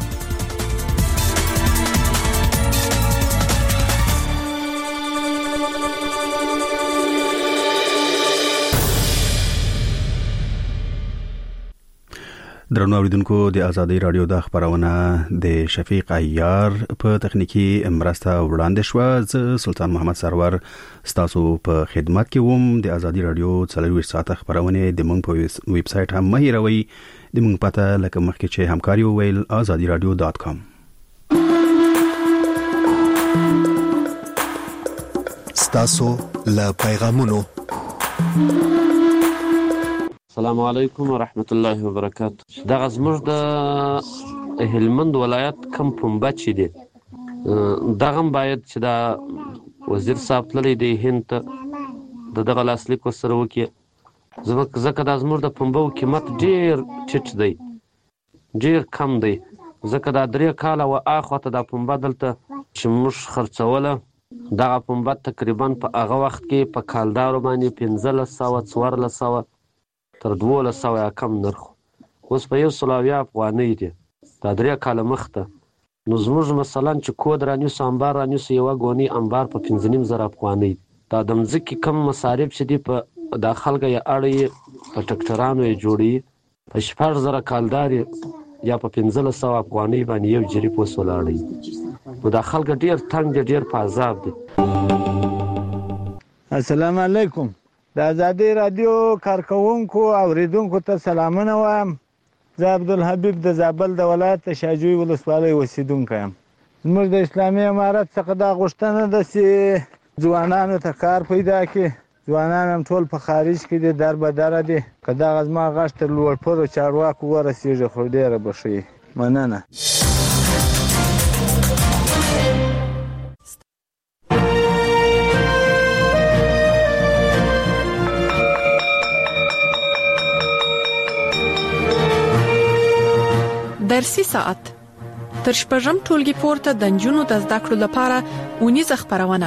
درنو اوریدونکو د ازادي رادیو د خبرونه د شفیق عیار په تخنیکی مرسته وړاندې شو. زه سلطان محمد سرور ستاسو په خدمت کې ووم. د ازادي رادیو 24 ساعته خبرونه د مونږ په ویب سټ هم مهیروي. د مونږ پته لکه مخکې چې همکاري وویل azadiradio.com. ستاسو له پیغامونو. السلام علیکم ورحمت الله وبرکاته. دا زموږ د هلمند ولایت کم پنبه چې دی دغه باید چې دا وزیر صاحب تللی دی هند ته د دغه لاسلیک ورسره وکړي ځکه دا زموږ د پنبو قیمت ډېر ټیټ دی ډېر کم دی ځکه دا 3 کاله و اخواته دا پنبه دلته چې موږ خرڅوله دغه پنبه تقریبا په هغه وخت کې په کالدارو باندې 1500 تر 1200 یا کم نرخ اوس په 100 افغانۍ دی دا 3 کاله مخته نو زموږ مثلا چې کود رانیسو انبار رانیسو یوه ګونۍ انبار په 15,000 افغانۍ دا د مځکې کم مصارف چې دي په دا خلکه یې اړوي په ټکټرانو یې جوړوي په 6,000 کالدار یا په 1500 افغانۍ باندې یو جریب اوس ولاړی نو دا خلک ډېر تنګ دي ډېر په عذاب دي. السلام علیکم د ازادي رادیو کارکونکو اوریدونکو ته سلامونه وایم. زه عبدالحبیب د زابل د ولایت شاجوی ولسوالۍ اوسیدونکی یم. زموږ د اسلامي امارت څخه دا غوښتنه ده چې ځوانانو ته کار پیدا کړي. ځوانان هم ټول په خارج کې دي در به دره دي که دغه زما غږ تر لوړپوړو چارواکو ورسېږي خو ډېره به ښه وي. مننه. درسي ساعت تر شپږم ټولګي پورته د نجونو د زده کړو لپاره اونیزه خپرونه.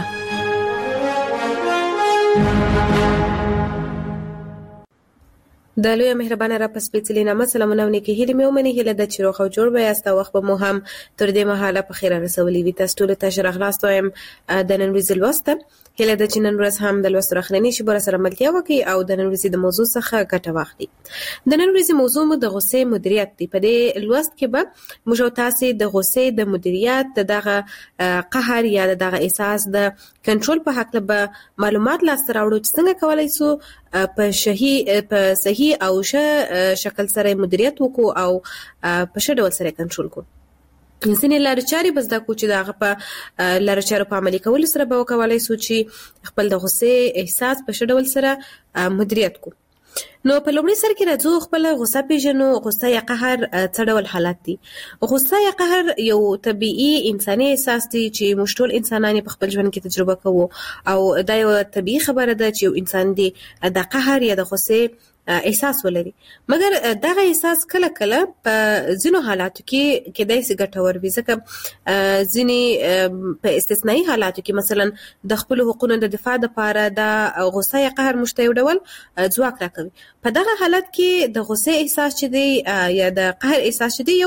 د لوی مهربانه را پس پیڅلې نامه سلامونه ونکي هیله مې ومني هیله د چیرو خو جوړ به یاستا وخت به مو هم تر دې مهاله په خیره رسولې وي. تاسو ټول ته شرح خلاص وایم د نن ورځې لوسته هیله د چنن ورځ هم د لوست راخلنی شي بر سره ملتیا وکي او د نن ورځې د موضوع څخه ګټه واخلي. د نن ورځې موضوع مو د غصې مدیریت دی. په دې لوست کې به موږ تاسو د غصې د مدیریت دغه قهر یا دغه احساس د کنټرول په حق له معلومات لاس راوړو چې څنګه کولای سو په صحیح او شکل سره مدیریت وکړو او په ښه ډول سره کنټرول وکړو. ځینې لارې چارې به زده کړو چې د هغه په لارې چارو په عملي کولو سره به وکولای سو چې خپل د غصې احساس په ښه ډول سره مدیریت کړو. نو په لومړي سر کې راځو خپل غصه پیژنو. غصه یا قهر څه ډول حالت دي؟ غصه یا قهر یو طبيعي انساني احساس دی چې موږ ټول انسانان په خپل ژوند کې تجربه کوو او دا یو طبيعي خبره ده چې یو انسان دی د قهر یا د غصې احساس ولري. مګر دغه احساس کله کله په ځینو حالاتو کې کېدای شي ګټور وي ځکه ځینې په استثنایی حالاتو کې مثلا د خپل حقوقو د دفاع لپاره د غصه یا قهر مشته یو ډول ځواک راکوي. په دغه حالت کې د غصه احساس چې دی یا د قهر احساس چې دی یو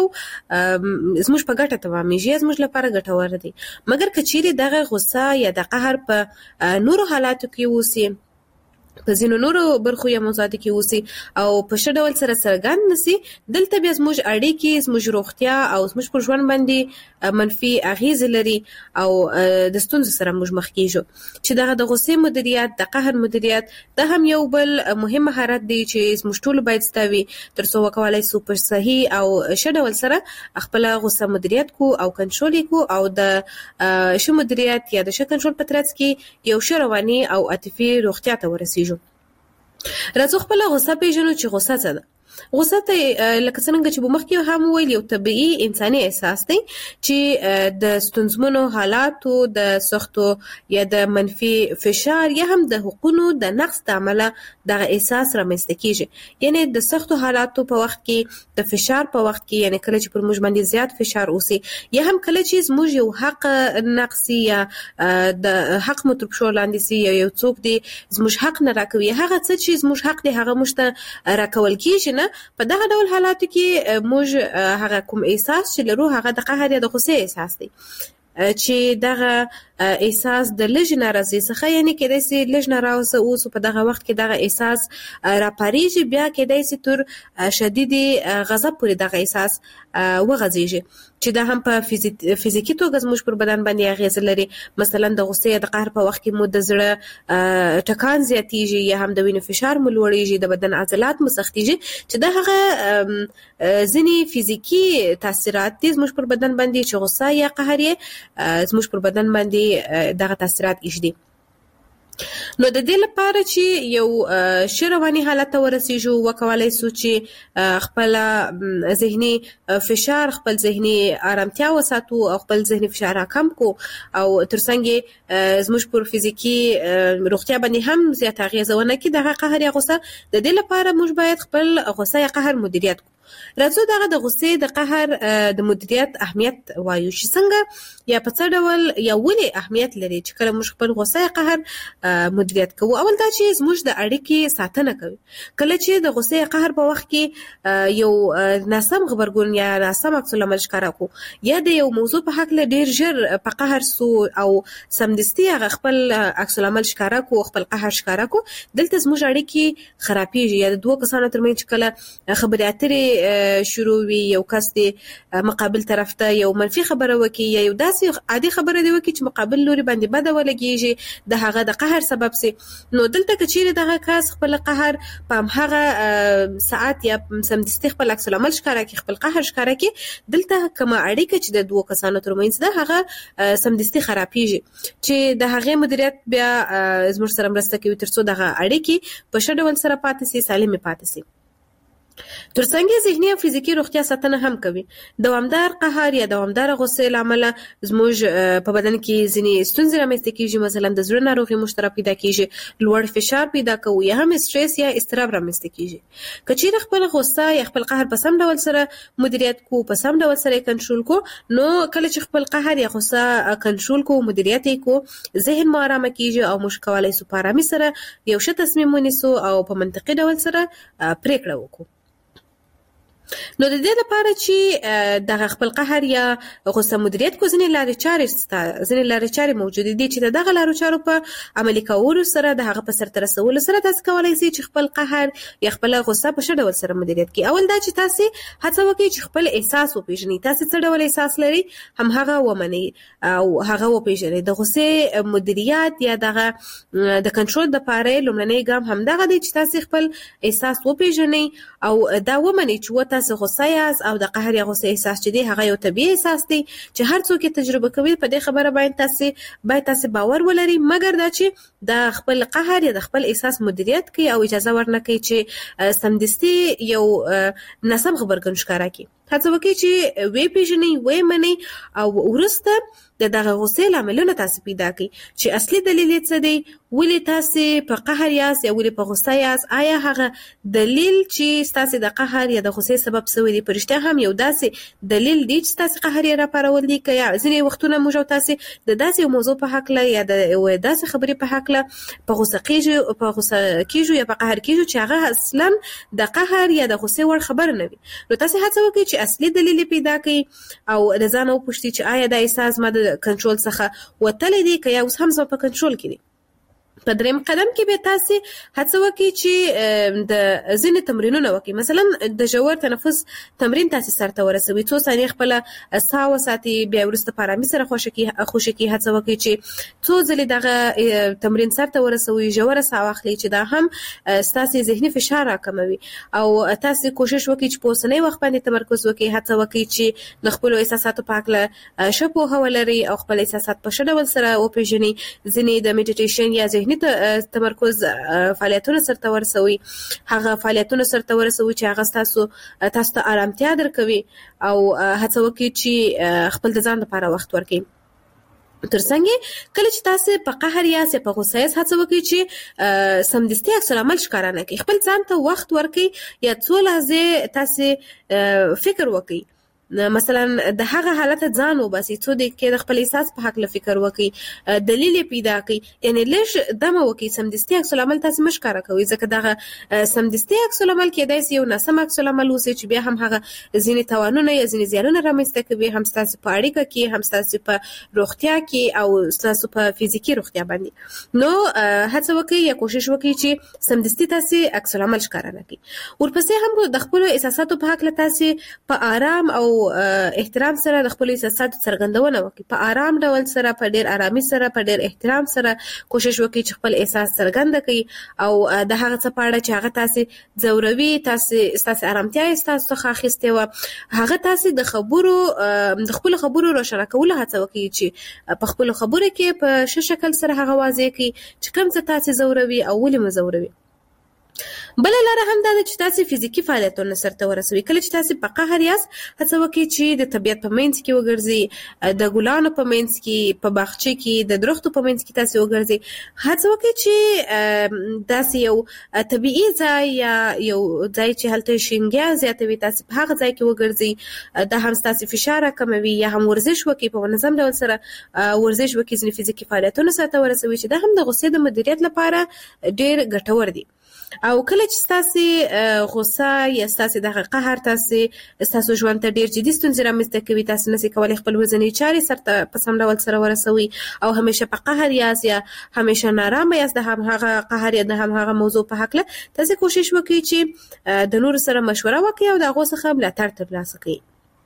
زموږ په ګټه تمامېږي زموږ لپاره ګټور دی. مګر کچېرې دغه غصه یا د قهر په نورو حالاتو کې وسی په ځینو نورو برخو یا موضوعاتو کې اوسي او په ښه ډول سره څرګند نشي دلته بیا زموږ اړیکې زموږ روغتیا او زموږ پر ژوند باندې منفي اغیز لري او د ستونزو سره موږ مخ کیږو. چې دغه د غصې مدیریت د قهر مدیریت د هم یو بل مهم مهارت دی چې زموږ ټول باید ستوي ترڅو وکولای سو په صحیح او ښه ډول سره خپل غصه مدیریت کو او کنټرول کو او د ښه مدیریت یا د ښه کنټرول په ترڅ کې یو ښه رواني او عاطفي روغتیا ته ورسیږو. راځو خپل غصه پیژنو چې غصه څه ده. غصه ته لکه څنګه چې مخکې هم ویل یو طبيعي انساني احساس دی چې د ستونزمنو حالاتو د سختو یا د منفي فشار یا هم د حقوقو د نقص د عمله د احساس رامنځته کیږي. یعنی د سختو حالاتو په وخت کې د فشار په وخت کې یعنی کله چې پر موږ باندې زیات فشار اوسي یا هم کله چې موږ یو حق نقصي یا د حق متربشو لاندې سي یو څوک دی زموږ حق نه راکوي هغه څه چې زموږ حق دی هغه مشته راکول کیږي نه. په دغه ډول حالاتو کې موږ هغه کوم احساس چې لرو هغه د قهر یا د غصې احساس دی چې دغه احساس د لږ ناراضي څخه یعنی کېدای شي لږ ناراضه اوس په دغه وخت کې دغه احساس راپاریږي بیا کېدای شي تر شدید غضب پورې دغه احساس وغځيږي چې دا هم په فزیکی توګه زموږ پر بدن باندې اغیز لري. مثلا د غصې یا د قهر په وخت کې مو د زړه ټکان زیاتیږي یا هم د وینې فشار مو لوړیږي د بدن عضلات مو سختیږي چې دا هغه ځینی فزیکی تاثیرات دي زموږ پر بدن باندې چې غصه یا قهر یې زموږ پر بدن باندې دغه تاثیرات ایجدي. نو د دې لپاره چې یو ښه رواني حالت ته ورسیږو وکولای سو چې خپل ذهني فشار خپل ذهني آرامتیا وساتو او خپل ذهني فشار کم کو او ترڅنګ زموږ پر فزیکی روغتیا باندې هم زیات اغیزه ونه کړي. دغه قهر یا غوسه د دې لپاره موږ باید خپل غوسه یا قهر مدیریت کو. راځو دغه د غوسې د قهر د مدیریت اهمیت وایو چې څنګه یا په څه ډول یا ولې اهمیت لري چې کله موږ خپل غوسه یا قهر مدیریت کوو. اول دا چې زموږ د اړیکې ساتنه کوي. کله چې د غوسې یا قهر په وخت کې یو ناسم خبرګون یا ناسم عکس العمل ښکاره کو یا د یو موضوع په حق له ډیر ژر په قهر سو او سمدستي هغه خپل عکس العمل ښکاره کو خپل قهر ښکاره کو، دلته زموږ اړیکې خرابېږي. یا د دوه کسانو ترمنځ چې کله خبرې اترې شروع وي، یو کس دی مقابل طرف ته یو منفي خبره وکي یا یو داسې عادي خبره دی وکي چې مقابل لوري باندې بده ولګيږي د هغه د قهر سبب سي، نو دلته کچېره دغه کس خپل قهر په هغه ساعت یا سمدستي خپل عکس العمل ښکاره کوي، خپل قهر ښکاره کوي، دلته کومه اړیکه چې د دوه کسانو ترمنځ ده هغه سمدستي خرابېږي چې د هغه مدیریت بیا زموږ سره مرسته کوي ترڅو دغه اړیکې په ښه ډول سره پاتې سي، سالمه پاتې سي. ترڅنګ ذهني او فزیکی روغتیا ساتنه هم کوي. دوامدار قهر یا دوامدار غوسه لامل زموږ په بدن کې ځینې ستونزې رامنځته کیږي، مثلا د زړه ناروغي مشترک پیدا کیږي، لوړ فشار پیدا کوي یا هم استرس یا اضطراب رامنځته کیږي. کچېر خپل غوسه یا خپل قهر په سم ډول سره مدیریت کو، په سم ډول سره کنټرول کو، نو کله چې خپل قهر یا غوسه کنټرول کو، مدیریت کو، ذهن مو آرام کیږي او موږ کولای سو په آرامي سره یو ښه تصمیم ونیسو او په منطقي ډول سره پریکړه وکړو. نو د دې لپاره چې دغه خپل قهر یا غوسه مدیریت کو ځینې لارې چارې موجود دي چې دغه لارو چارو په عملي کولو سره د هغه په سرته رسولو سره تاسو کولای شئ چې خپل قهر یا خپل غوسه په ښه ډول سره مدیریت کړئ. اول دا چې تاسو هڅه وکړئ چې خپل احساس وپېژنئ، تاسو څه ډول احساس لرئ هم هغه ومنئ او هغه وپېژنئ. د غوسې مدیریت یا دغه د کنټرول لپاره لومړنی ګام هم دغه دی چې تاسو خپل احساس وپېژنئ او دا ومنئ چې تاسو غوسه یاست او د قهر یا غوسه احساس چې دی هغه یو طبيعي احساس دی چې هر څوک تجربه کوي. په دې خبره باید تاسو باور ولرئ، مګر دا چې د خپل قهر یا د خپل احساس مدیریت کوي او اجازه ورنکړي چې سمدستي یو ناسم خبرګون ښکاره کړي. هڅه وکړئ چې وی پیژنئ، وی منئ او ورسته دغه غوسې لاملونه تاسو پیدا کړئ چې اصلي دلیل یې څه دی، ولې تاسو په قهر یاست یا ولې په غوسه یاست. آیا هغه دلیل چې تاسو د قهر یا د غوسې سبب سوی دی په رښتیا هم یو داسې دلیل دی چې تاسو قهر یې راپارول دي، که یا ځینې وختونه موږ تاسو د داسې موضوع په حق له یا د داسې خبرې په حق له په غوسه کېږو یا په قهر کېږو چې هغه اصلا د قهر یا د غوسې وړ خبره نه وي. نو تاسو هڅه وکړئ چې اصلي دلیل پیدا کړئ او د ځان وپوښتئ چې آیا دا احساس ما د کنټرول څخه وتلی دی که یا اوس هم زما په کنټرول کې دی. په دریم قدم کې به تاسو هڅه وکړئ چې د ځینې تمرینونه وکړئ. مثلا د ژور تنفس تمرین تاسو سره ورسوي، څو ثانیې خپل ساه وساتئ، بیا وروسته په آرامۍ سره خوشې کړئ. هڅه وکړئ چې څو ځلې دغه تمرین سره ورسوي، ژوره ساه واخلئ چې دا هم ستاسو ذهني فشار راکموي او تاسو کوشش وکړئ چې په اوسنۍ وخت باندې تمرکز وکړئ. هڅه وکړئ چې د خپل احساساتو په اړه ښه پوهه ولرئ او خپل احساسات په ښه ډول سره وپېژنئ. ځینې د میډیټیشن یا ذهني تمرکز فعالیتونه سره ورسوي، هغه فعالیتونه سره ورسوي چې هغه تاسو ته آرامتیا درکوي او هڅه وکړئ چې خپل د ځان لپاره وخت ورکړئ. ترڅنګ کله چې تاسو په قهر یا په غوسه یاست هڅه وکړئ چې سمدستي عکس العمل ښکاره نه کړئ. خپل ځان ته وخت ورکړئ یا څو لحظې تاسو فکر وکړئ. مثلا د هغه حالت ځان وباسي، څو دقیقې د خپل احساس په حق له فکر وکړي، دلیل پیدا کړي، یعنی لږ دمه وکړي. سمدستي عکس العمل تاسو مش ښکاره کوي ځکه دغه سمدستي عکس العمل کېدای شي یو ناسم عکس العمل وسی چې بیا هم هغه ځینې توانونه یا ځینې زیانونه رامنځته کوي، هم ستاسو په اړیکه کې، هم ستاسو په روغتیا کې او ستاسو په فزیکی روغتیا باندې. نو هڅه وکړئ یا کوشش وکړئ چې سمدستي تاسو عکس العمل ښکاره نه کړئ. ورپسې هم د خپل احساساتو په حق له تاسو په آرام او احترام سره د خپل احساساتو څرګندونه وکړي، په آرام ډول سره، په ډیر آرامي سره، په ډیر احترام سره کوشش وکړي چې خپل احساس څرګند کړي او د هغه څه په اړه چې هغه تاسو ځوروي، تاسو آرامتیا تاسو څخه اخیستې و، هغه تاسو د خپل خبرو روښانه کولو هڅه وکړي چې په خپل خبرو کې په ښه شکل سره هغه واضح کړي چې کوم څه تاسو ځوروي او ولې مزوروي. بل لاره هم دا چې تاسو فزیکی فعالیتونه سره ورسوي. کله چې تاسو په قهر یاست هڅه وکړئ چې د طبیعت په منځ کې وګرځئ، د ګلانو په منځ کې، په باغچه کې، د درختو په منځ کې تاسو وګرځئ. هڅه وکړئ چې داسې یو طبیعي ځای یا یو ځای چې هلته شینګیا زیاتوي تاسو په هغه ځای کې وګرځئ. دا هم تاسو فشار کموي. یا هم ورزش وکړئ، په منظم ډول سره ورزش وکړئ، ځینې فزیکی فعالیتونه سره ورسوي چې دا هم د غوسې د مدیریت لپاره ډیر ګټور دي. او کله چې تاسو غوسه یا تاسو د قهر تاسو ژوند ته ډیر جدي ستونزې رامنځته کوي، تاسو نشئ کولای خپل ورځنی چارې سره په سم ډول سره ورسوي او همیشه په قهر یاست یا همیشه نارامه یاست د هغه قهر یا د هغه موضوع په حق له، تاسو کوشش وکړئ چې د نور سره مشوره وکړئ او د هغه څخه ملاتړ ترلاسه کړئ.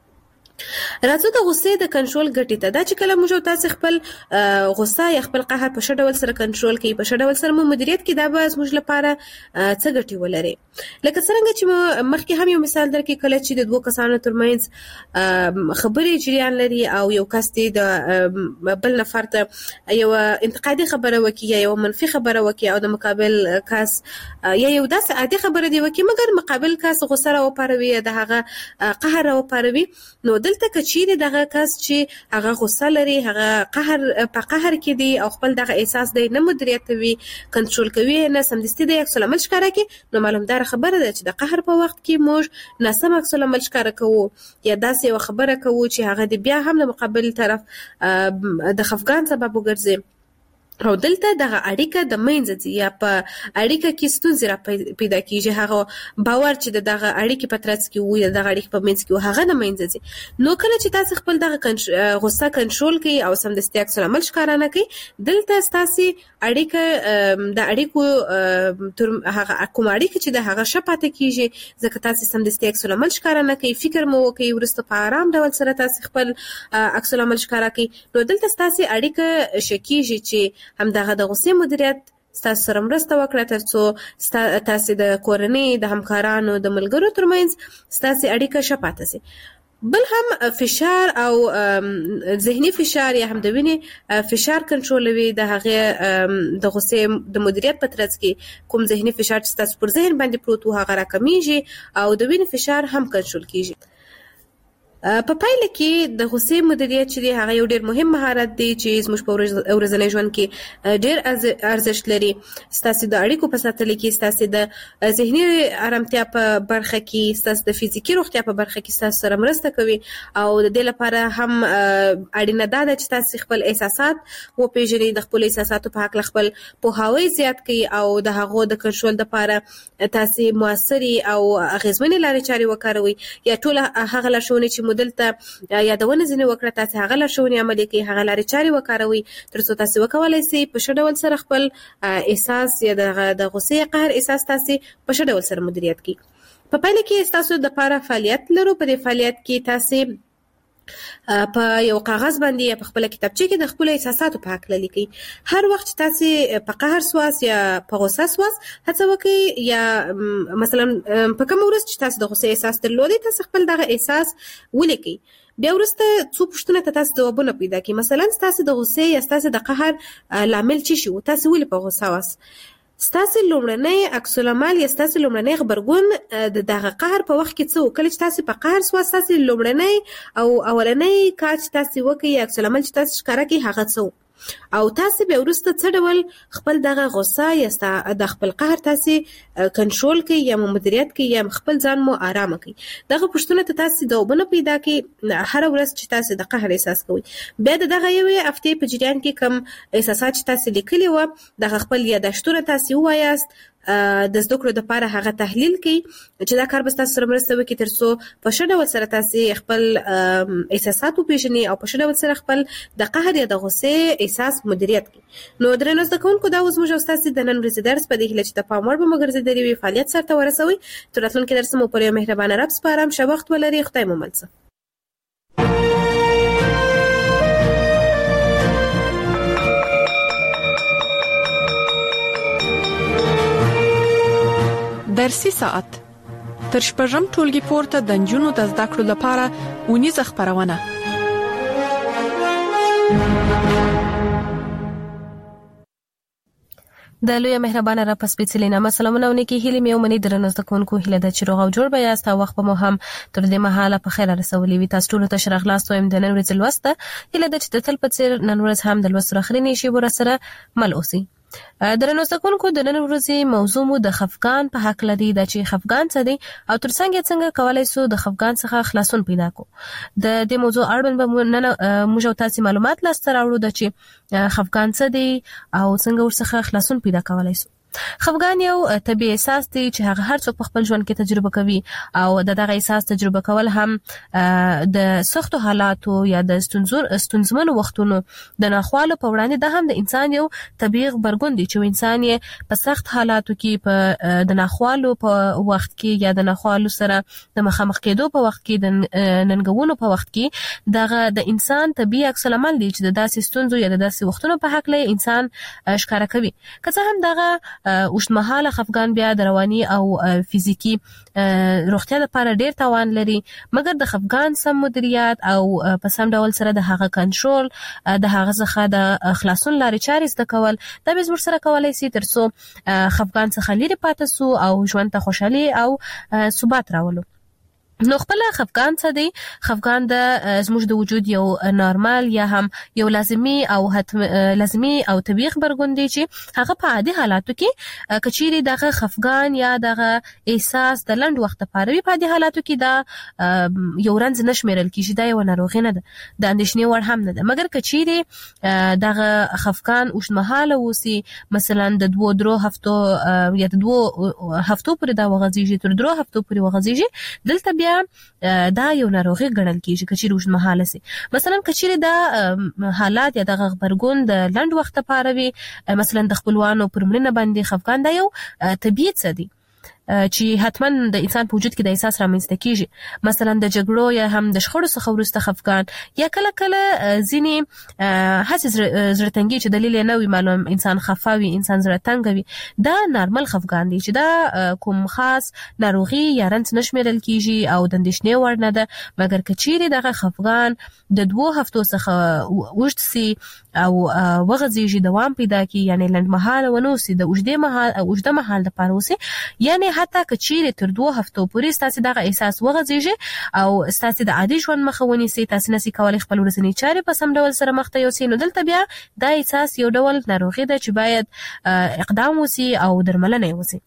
راځو د غوسې د کنټرول ګټې ته. دا چې کله موږ تاسو خپل غوسه یا خپل قهر په ښه ډول سره کنټرول کړئ، په ښه ډول سره مو مدیریت کړئ، دا به زموږ لپاره څه ګټې ولري. لکه څنګه چې مخکې هم یو مثال درکړم، کله چې د دوه کسانو ترمنځ خبرې جریان لري او یو کس د بل نفر ته یو انتقادي خبره وکړي یا یو منفي خبره وکړي او د مقابل کس یا یو داسې عادي خبره دی وکړي مګر مقابل کس غوسه راوپاروي، د هغه قهر راوپاروي، نو دلته کچېرې دغه کس چې هغه غوسه لري، هغه په قهر کې دی او خپل دغه احساس دی نه مدیریتوي، کنټرول کوي، نه سمدستي د عکس العمل ښکاره کوي، نو معلومدار خبره ده چې د قهر په وخت کې موږ ناسم عکس العمل ښکاره کوو یا داسې یو خبره کوو چې هغه د بیا هم د مقابل طرف د خفګان سبب وګرځي. او دلته دغه اړیکه د منځ ځي یا په اړیکه کې ستونزې را پیدا کیږي، هغه باور چې دغه اړیکې په ترڅ کې وي، دغه اړیکې په منځ کې هغه د منځ ځي. نو کله چې تاسو خپل دغه غوسه کنټرول کړئ او سمدستي عکس العمل ښکاره نه کړئ، دلته تاسو اړیکه د اړیکو هغه کوم اړیکه چې د هغه شپاته کیږي، ځکه تاسو سمدستي عکس العمل ښکاره نه کړئ، فکر مو وکړئ، ورسته په آرام ډول سره تاسو خپل عکس العمل ښکاره کړئ، نو دلته تاسو اړیکه شکیږي چې همدغه د غوسې مدیریت ستاسو سره مرسته وکړه ترڅو تاسو د کورنۍ، د همکارانو، د ملګرو ترمنځ ستاسو اړیکه ښه پاتې شي. بل هم فشار او ذهني فشار یا هم د وینې فشار کنټرولوي. د هغه د غوسې د مدیریت په ترڅ کې کوم ذهني فشار چې تاسو پر ذهن باندې پروت و هغه راکمیږي او د وینې فشار هم کنټرول کیږي. په پایله کې د غوسې مدیریت چې دی هغه یو ډیر مهم مهارت دی چې زموږ په ورځني ژوند کې ډیر ارزښت لري. ستاسو د اړیکو په ساتلو کې، ستاسو د ذهني آرامتیا په برخه کې، ستاسو د فزیکی روغتیا په برخه کې ستاسو سره مرسته کوي او د دې لپاره هم اړینه ده چې تاسو خپل احساسات وپېژنئ، د خپل احساساتو په حق خپل پوهاوی زیات کړئ او د هغو د کنټرول لپاره تاسو موثري او اغیزمنې لارې چارې وکاروئ یا ټول هغه لارښوونې چې دلته یادونه ځینې وکړه تاسو هغه لارښوونې عملي کړئ، هغه لارې چارې وکاروئ ترڅو تاسو وکولای شئ په ښه ډول سره خپل احساس یا د غوسې قهر احساس تاسو په ښه ډول سره مدیریت کړئ. په پایله کې تاسو د لپاره فعالیت لرو. په دې فعالیت کې تاسو په یو کاغذ باندې یا په خپل کتابچه کې د خپل احساساتو په حق لیکئ. هر وخت تاسو په قهر سواس یا په غوسه سواس هڅه وکړئ یا مثلا په کوم ورځ چې تاسو د غوسې احساس درلودي تاسو خپل دغه احساس ولیکئ. بیا ورسته څو پوښتنې ته تاسو ځوابونه پیدا کړئ. مثلا تاسو د غوسې یا تاسو د قهر لامل څه شو، تاسو ولې په غوسه واس، ستاسو لومړنی عکس العمل یا ستاسو لومړنی غبرګون د دغه قهر په وخت کې څه، کله چې تاسو په قهر سواس تاسو لومړنی او اولنی کار چې تاسو وکړئ عکس العمل چې تاسو ښکاره کړئ هغه څه او تاسو به ورسته څه ډول خپل دغه غوسه یا د خپل قهر تاسو کنټرول کړئ یا مدیریت کړئ یا خپل ځان مو آرام کړئ. دغه پوښتنه ته تاسو ځوابونه پیدا کړئ هر ورځ چې تاسو د قهر احساس کوئ. بیا دغه یوې هفتې په جریان کې کوم احساسات چې تاسو لیکلي و دغه خپل یادښتونه تاسو ووایاست، د زده کړو لپاره هغه تحلیل کړئ چې دا کار به تاسو سره مرسته وکړي ترڅو په ښه ډول سره تاسو خپل احساسات وپېژنئ او په ښه ډول سره خپل د قهر یا د غوسې احساس مدیریت کړئ. نو درنو زده کوونکو دا اوس موږ ستاسو د نن ورځې درس په دې هیله چې د پام وړ به مو ګرځېدلی وي فعالیت سرته ورسوئ. تر راتلونکي درس مو پر یو مهربانه رب سپارم. ښه وخت ولرئ. خدای مو مل شه. درسي ساعت تر شپږم ټولګي پورته د نجونو د زده کړو لپاره ونیزه خبرونه د لوی مهربانه را پس پیڅلې نامه سلامونه ونکي هلي مې ومني درنو زده کوونکو هله د چروغ او جوړ بیا است وخت په مو هم تر دې مهاله په خیر رسولې وي تاسو ټول ته شرح خلاص وایم د نن ورځې لوسته هله د تل په څیر نن ورځ هم د لوست اخرینی شی ور سره مل اوسي درنو زده کوونکو د نن ورځې موضوع مو د خفقان په حق لري د چې خفقان څه دی او څنګه کولای شو د خفقان څخه خلاصون پیدا کو د دې موضوع اړوند به موږ تاسو معلومات لاسته راوړو د چې خفقان څه دی او څنګه ورڅخه خلاصون پیدا کولای شو خفقان یو طبيعي احساس دی چې هغه هر څوک په خپل ژوند کې تجربه کوي او دغه احساس تجربه کول هم د سختو حالاتو یا د ستونزمنو وختونو د ناخوالو په وړاندې د هم د انسان یو طبيعي غبرګون دی چې انسان یې په سخت حالاتو کې په د ناخوالو په وخت کې یا د ناخوالو سره د مخامخ کېدو په وخت کې د ننګونو په وخت کې دغه د انسان طبيعي عکس العمل دی چې د داسې ستونزو یا د داسې وختونو په حق له انسان ښکارا کوي که څه هم دغه اوږدمهاله خفقان بیا د رواني او فزیکی روغتیا لپاره ډیر تاوان لري مګر د خفقان سم مدیریت او په سم ډول سره د هغه کنټرول د هغه څخه د خلاصون لارې چارې زده کول دا به زموږ سره کولای شي ترڅو خفقان څخه لري پاتې سو او ژوند ته خوشحالي او ثبات راولو نو خپل خفقان څه دی خفقان د زموږ د وجود یو نارمال یا هم یو لازمی او لازمی او طبيعي خبرګون دی چې هغه په عادي حالاتو کې کچيري دغه خفقان یا دغه احساس د لنډ وخت لپاره په عادي حالاتو کې دا یو رنځ نشمیرل کیږي دا یو ناروغي نه ده د اندېښنې وړ هم نه ده مګر کچيري دغه خفقان اوږدمهاله وسی مثلا د 2-3 هفتو یا د 2 هفتو پورې دا وغځيږي تر 3 هفتو پورې وغځيږي دلته بیا دا یو ناروغي ګڼل کیږي کچيري اوږدمهاله سي مثلا کچيري دا حالات یا د غبرګون د لنډ وخت لپاره وي مثلا د خپلوانو پر مړینه باندې خفقان دا یو طبيعي څه دی چې حتما د انسان په وجود کې د احساس رامنځته کیږي مثلا د جګړو یا هم د شخړو څخه وروسته خفقان یا کله کله ځینی هڅه زړتنګي چې دلیل نه وي معلوم انسان خفاوي انسان زړتنګوي دا نارمل خفقان دی چې دا کوم خاص ناروغي یا رنځ نشمیرل کیږي او د اندېښنې وړ نه ده مګر کچيري دغه خفقان د 2 هفتو څخه وښت سي او وغځيږي دوام پیدا کی یعنی لنډمحاله ونوسي د اوږده مهال لپاره وسی یعنی حتی کچيري تر 2 هفتو پورې ستاسو دغه احساس وغځيږي او ستاسو د عادي ژوند مخاوني سي تاسو نسي کولای خپل ورځنی چارې په سم ډول سره مخته یوسي نو دلته بیا دا احساس یو ډول ناروغي ده چې باید اقدام وسی او درملنه وسی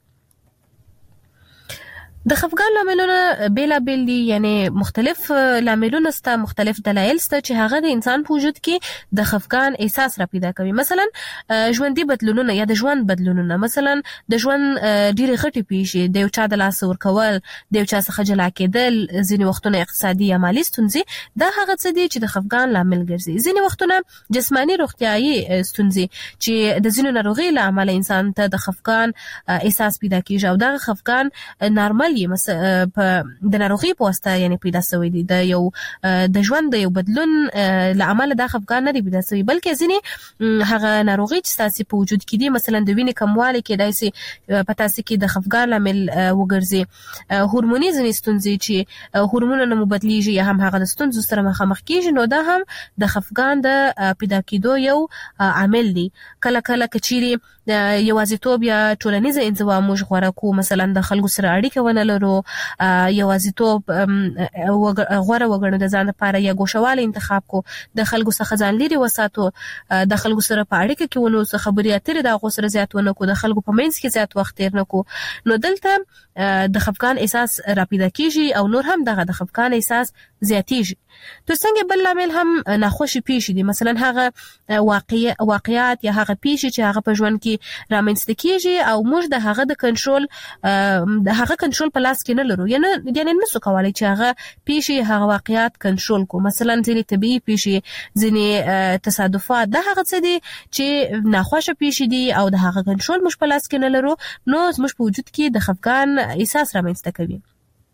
د خفقان لاملونه بیلابل دي یعنی مختلف لاملونه ستا مختلف دلایل ستا چې هغه د انسان په وجود کې د خفقان احساس را پیدا کوي مثلا ژوندۍ بدلونونه یا د ژوند بدلونونه مثلا د ژوند ډېری غټي پیښې د یو چا د لاس ورکول د یو چا څخه جلا کېدل ځینې وختونه اقتصادي یا مالي ستونزې دا هغه څه دي چې د خفقان لامل ګرځي ځینې وختونه جسماني روغتیايي ستونزې چې د ځینو ناروغي له امله انسان ته د خفقان احساس پیدا کیږي او دا خفقان نارمل په د ناروغي په واسطه یعنی پیدا شوی دی د یو د ژوند د یو بدلون لامل د خفقان نه دی پیدا شوی بلکې ځینې هغه ناروغي چې تاسو په وجود کې دي مثلا د وینې کموالی کې دایسي په تاسو کې د خفقان لامل وګرځي هورموني ځینې ستونزې چې هورمونونه مو بدلیږي یا هم هغه د ستونزو سره مخامخ کیږي نو دا هم د خفقان د پیدا کېدو یو عامل دی کله کله کچيري یوازیتوب یا ټولنیز انزوا موږ غوړه کو مثلا د خلکو سره اړیکه ونه لرو یوازیتوب غوړه وګڼو د ځان لپاره یا ګوښواله انتخاب کو د خلکو څخه ځان لري وساتو د خلکو سره په اړیکه کې ونو څخه خبرې اترې د غو سره زیات ونه کو د خلکو په منځ کې زیات وخت تیر نه کو نو دلته د خفقان احساس را پیدا کیږي او نور هم دغه د خفقان احساس زیاتیږي تو څنګه بل لامل هم ناخوشي پیښې دي مثلا هغه واقعیات یا هغه پیښې چې هغه په ژوند کې رامنځته کیږي او موږ د هغه د کنټرول په لاس کې نه لرو یعنی نسو کولای چې هغه پیښې هغه واقعیات کنټرول کو مثلا ځینې طبيعي پیښې ځینې تصادفات د هغه څه دي چې ناخوښه پیښې دي او د هغه کنټرول موږ په لاس کې نه لرو نو موږ په وجود کې د خفقان احساس رامنځته کوي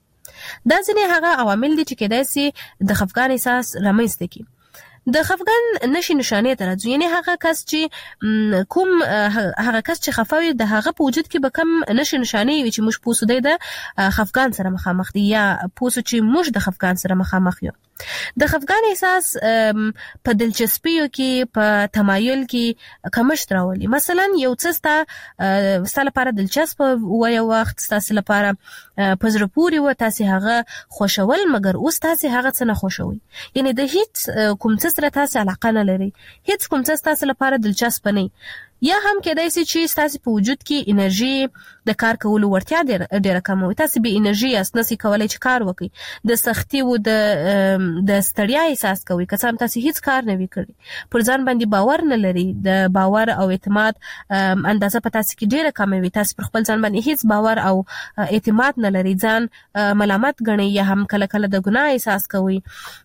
دا ځینې هغه عوامل دي چې کېدای شي د خفګان احساس رامنځته کړي. د خفګان نشي نشانه تر ځو یعنی هغه کس چې کوم هغه کس چې خفاوي د هغه په وجود کې به کم نشي نشانه وي چې موږ پوسو دی د خفګان سره مخامخ دي یا پوسو چې موږ د خفګان سره مخامخ یو. د خفګان احساس په دلچسپیو کې په تمایل کې کمښت راولي. مثلا یو څه ستاسو لپاره دلچسپ و یو وخت ستاسو لپاره په زړه پورې و تاسو هغه خوشول مګر اوس تاسو هغه څه نه خوشوي یعنی د هیڅ کوم څه سره تاسو علاقه نه لري هیڅ کوم څه تاسو لپاره دلچسپ نه یا هم کېدای شي چې تاسو په وجود کې انرژي د کار کولو ورتیا ډیره کم وي تاسو به انرژي اس نسی کولای چې کار وکړي د سختي او د ستړیا احساس کوي که څنګه تاسو هیڅ کار نه وکړي پر ځان باندې باور نه لري د باور او اعتماد اندازه په تاسو کې ډیره کم وي تاسو پر خپل ځان باندې هیڅ باور او اعتماد نه لري ځان ملامت ګڼي یا هم کله کله د ګناه احساس کوي.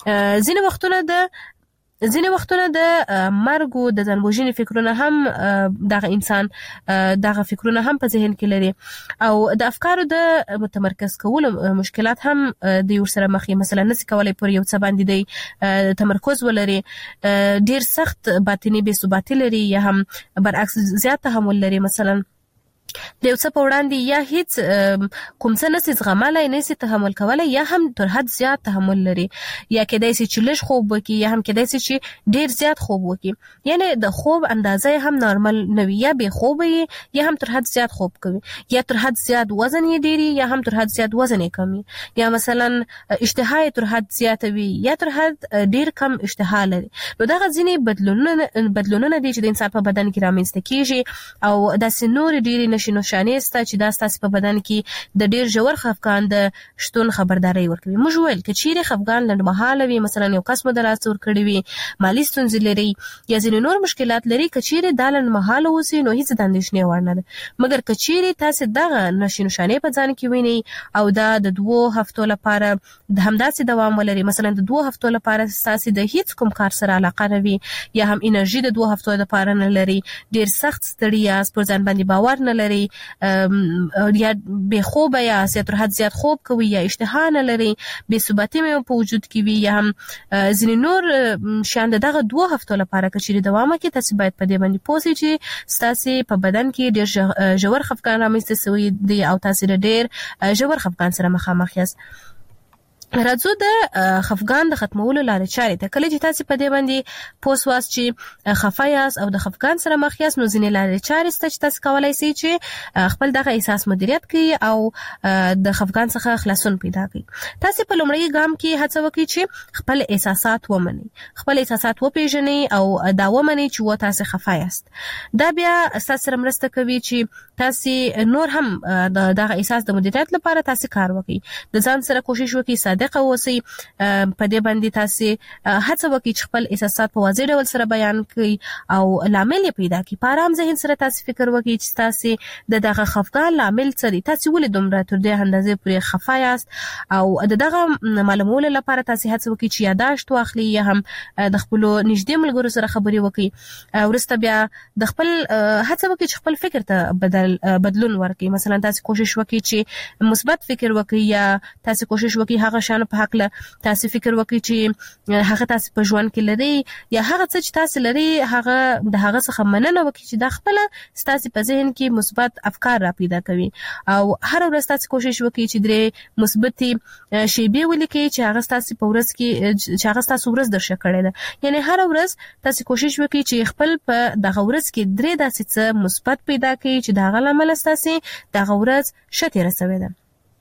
ځینې وختونه د مرګ او د ځانوژنې فکرونه هم دغه انسان دغه فکرونه هم په ذهن کې لري او د افکارو د متمرکز کولو مشکلات هم د یو سره مخې مثلا نس کولای پر یو څه باندې د تمرکز ولري ډیر سخت باطنی بې ثباتی لري یا هم برعکس زیات تحمل لري مثلا د یو څه په وړاندې یا هیڅ کوم څه نسي زغملای نسي تحمل کولای یا هم تر حد زیات تحمل لري یا کېدای شي چې لږ خوب وکړي یا هم کېدای شي چې ډیر زیات خوب وکړي یعنی د خوب اندازه هم نارمل نه وي یا به خوب وي یا هم تر حد زیات خوب کوي یا تر حد زیات وزن یې ډیری یا هم تر حد زیات وزن یې کمی یا مثلا اشتها تر حد زیات وي یا تر حد ډیر کم اشتها لري. نو دغه ځینې بدلونونه دي چې د انسان په بدن کې رامنځته کیږي او د سنور ډیری نشانه ستا چې دا ستاسو په بدن کې د ډیر ژور خفګان د شتون خبرداري ورکوي. موږ ویل چې چیرې خفګان لنډمهاله وي مثلا یو کس مو د لاس ور کړی وي مالی ستونزې لري یا ځینې نور مشکلات لري کچېرې د لنډمهاله اوسي نو هیڅ د اندېښنې وړ نه ده مګر کچېرې تاسو دغه نشانه په ځان کې ویني او دا د 2 هفتو لپاره د همداسې دوام ولري مثلا د 2 هفتو لپاره تاسو د هیڅ کوم کار سره علاقه نه وي یا هم انرژي د 2 هفتو لپاره نه لري ډیر سخت ستړیا پر ځان باندې باور نه لري یا به خوب یا تر حد زیات خوب کوي یا اشتها نه لري به ثباتی مې په وجود کې وي یا هم ځینې نور شان دغه 2 هفتو لپاره کچېرې دوام کوي تاسو باید په دې باندې پوه شئ چې تاسو په بدن کې ډېر ژور خفګان رامنځته شوی دی او تاسو ډېر ژور خفګان سره مخامخ یاست. راځو د خفګان د ختمولو لارې چارې ته کله چې تاسو په دې باندې پوسواس چې خفایاس او د خفګان سره مخ یاست نو ځینې لارې چارې ست چې تاسو کولای شئ چې خپل دغه احساس مدیریت کړئ او د خفګان څخه خلاصون پیدا کړئ. تاسو په لومړی ګام کې هڅه وکړئ چې خپل احساسات ومنئ خپل احساسات وپیژنئ او دا ومنئ چې و تاسو خفایاست. دا بیا تاسو سره مرسته کوي چې تاسو نور هم دغه احساس د مدیریت لپاره تاسو کار وکړئ د ځان سره کوشش وکړئ صادق اوسئ په دې باندې تاسو هڅه وکړئ چې خپل احساسات په واضح ډول سره بیان کړئ او لامل یې پیدا کړئ په آرام ذهن سره تاسو فکر وکړئ چې تاسو دغه خفګان لامل څه دی تاسو ولې دومره تر دې اندازې پورې خفه یاست او دغه معلومولو لپاره تاسو هڅه وکړئ چې یاداشت واخلئ یا هم د خپل نږدې ملګرو سره خبرې وکړئ ورسته بیا د خپل هڅه وکړئ چې خپل فکر ته بدلون ورکړئ مثلا تاسو کوشش وکړئ چې مثبت فکر وکړئ یا تاسو کوشش وکړئ هغه شان په حق له تاسو فکر وکړئ چې هغه تاسو په ژوند کې لري یا هغه څه چې تاسو لري هغه د هغه څخه مننه وکړئ چې د خپل تاسو په ذهن کې مثبت افکار را پیدا کوي او هر ورځ تاسو کوشش وکړئ چې درې مثبت شیبې ولیکئ چې هغه تاسو په ورځ کې چې هغه تاسو ورځ درشه کړی ده یعنی هر ورځ تاسو کوشش وکړئ چې خپل په دغه ورځ کې درې داسې څه مثبت پیدا کړئ چې دغه لامل تاسو دغه ورځ شته رسوي ده.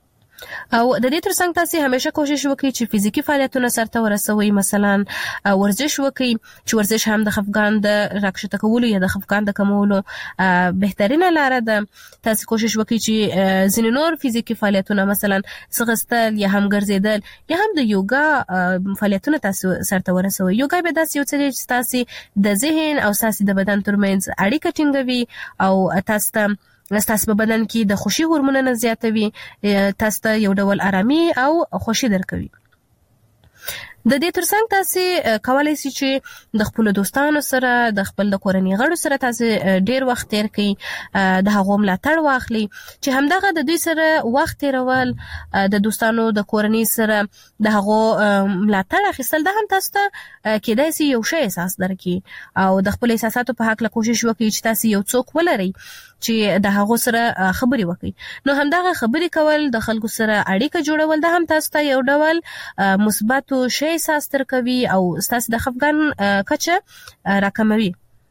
او د دې ترڅنګ تاسو همیشه کوشش وکړئ چې فزیکی فعالیتونه سرته ورسوي مثلا ورزش وکړئ چې ورزش هم د خفګان د راکښته کولو یا د خفګان د کمولو بهترینه لاره ده. تاسو کوشش وکړئ چې ځینې نور فزیکی فعالیتونه مثلا څغستل یا هم ګرځیدل یا هم د یوګا فعالیتونه تاسو سرته ورسوي. یوګا به داسې یو څه دی چې تاسو د ذهن او تاسو د بدن ترمنځ اړیکه ټینګوي او تاسو په بدن کې د خوشي هورمونونه زیاتوي تاسو ته یو ډول آرامي او خوشي درکوي. د دې ترڅنګ تاسو کولای شئ چې د خپل دوستانو سره د خپل د کورنۍ غړو سره تاسو ډیر وخت تیر کړئ، د هغو ملاتړ واخلي چې همدغه د دوی سره وخت تیرول، د دوستانو د کورنۍ سره د هغو ملاتړ اخیستل د هم تاسو ته کېدای شي یو شی احساس درکړي او د خپل احساساتو په حق له کوشش وکړئ چې تاسو یو څوک ولرئ چې د هغو سره خبرې وکړي. نو همدغه خبرې کول، د خلکو سره اړیکه جوړول د هم تاسو ته یو ډول مثبت شی احساس درکوي او ستاسو د خفګان کچه راکموي.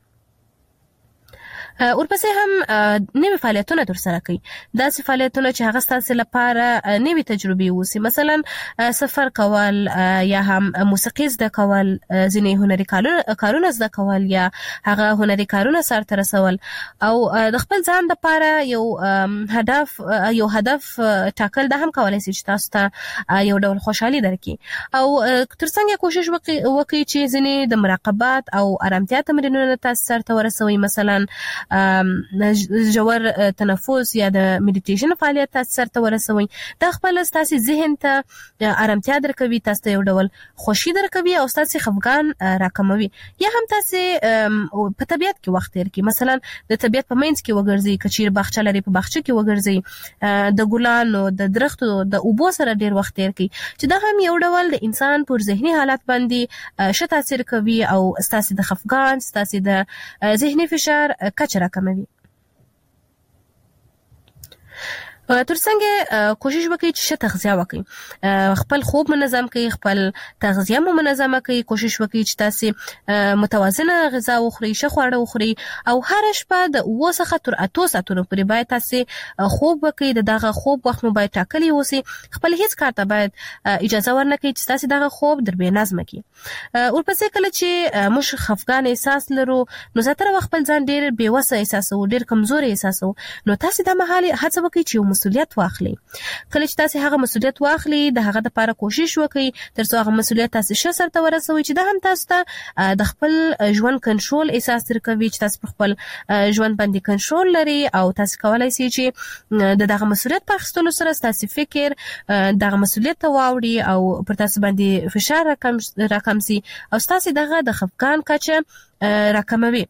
ورپسې هم نوې فعالیتونه ترسره کوي، داسې فعالیتونه چې هغه ستاسو لپاره نوې تجربې وسی، مثلا سفر کول یا هم موسیقي زده کول، ځینې هنري کارونه زده کول یا هغه هنري کارونه سرته رسول او د خپل ځان لپاره یو هدف ټاکل د هم کولای شي چې تاسو ته یو ډول خوشحالي درکړي او ترڅنګ کوشش وکړي چې ځینې د مراقبت او آرامتیا تمرینونه تاسو سرته ورسوي، مثلا ژور تنفس یا د میډیټیشن فعالیت تاسو سره ورسوي. دا خپل تاسو ذهن ته آرامتیا درکوي، تاسو ته یو ډول خوشي درکوي او تاسو خفګان راکموي. یا هم تاسو په طبیعت کې وخت تیر کړئ، مثلا د طبیعت په منځ کې وګرځئ، کچیر باغچه لري په باغچه کې وګرځئ، د ګلانو د درختو د اوبو سره ډیر وخت تیر کړئ چې دا هم یو ډول د انسان پر ذهني حالت باندې ښه تاثیر کوي او تاسو د خفګان، تاسو د ذهني فشار کچه راکموي. ترڅنګ کوشش وکړئ چې ښه تغذیه وکړئ، خپل خوب منظم کړئ، خپل تغذیه مو منظمه کړئ، کوشش وکړئ چې تاسو متوازنه غذا وخورئ، ښه خواړه وخورئ او هر شپه د 7 څخه تر 8 ساعتونو پورې باید تاسو خوب وکړئ. دغه خوب وخت مو باید ټاکلی اوسي، خپل هیڅ کار ته باید اجازه ورنکړئ چې تاسو دغه خوب در بې نظمه کړي. ورپسې کله چې موږ خفګان احساس لرو نو زیاتره وخت خپل ځان ډیر بې وسه احساسوو، ډیر کمزوري احساسوو، نو تاسو د مهال هڅه وکړئ چې مسؤلیت واخلي. کله چې تاسو هغه مسؤلیت واخلي د هغه لپاره کوشش وکړئ ترڅو هغه مسؤلیت تاسو ښه سرته ورسوي چې دا هم تاسو ته د خپل ژوند کنټرول احساس درکوي چې تاسو خپل ژوند باندې کنټرول لري او تاسو کولای شئ چې دغه مسؤلیت په اخیستلو سره تاسو فکر دغه مسؤلیت ته واوړي او پر تاسو باندې فشار راکم شي او تاسو دغه د خفګان کچه راکموي.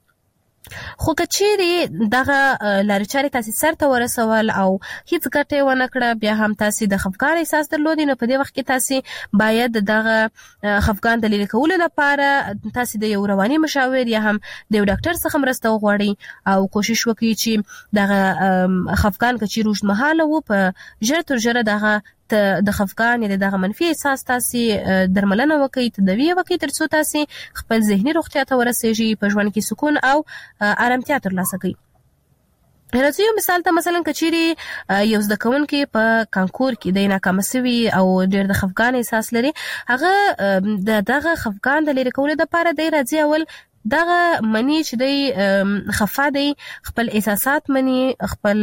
خو کچيري دغه لارې چارې تاسو سرته ورسول او هیڅ ګټه ونه کړه، بیا هم تاسو د خفګان احساس درلودي، نو په دې وخت کې تاسو باید دغه خفګان د لرې کولو لپاره تاسو د یو رواني مشاور یا هم د یو ډاکټر څخه مرسته وغواړئ او کوشش وکړئ چې دغه خفګان کچيري اوږدمهاله وو په ژر تر ژره دغه د خفګان یا دغه منفي احساس تاسو درملنه وکړئ، تداوی وکړئ ترڅو تاسو خپل ذهني روغتیا ته ورسیږئ، په ژوند کې سکون او آرامتیا ترلاسه کړئ. راځي یو مثال ته، مثلا کچيري یو زده کوونکی په کانکور کې د ناکام شوی او ډېر د خفګان احساس لري، هغه دغه خفګان د لرې کولو لپاره دی راځي اول دغه منی چې دی خفا دی، خپل احساسات منی، خپل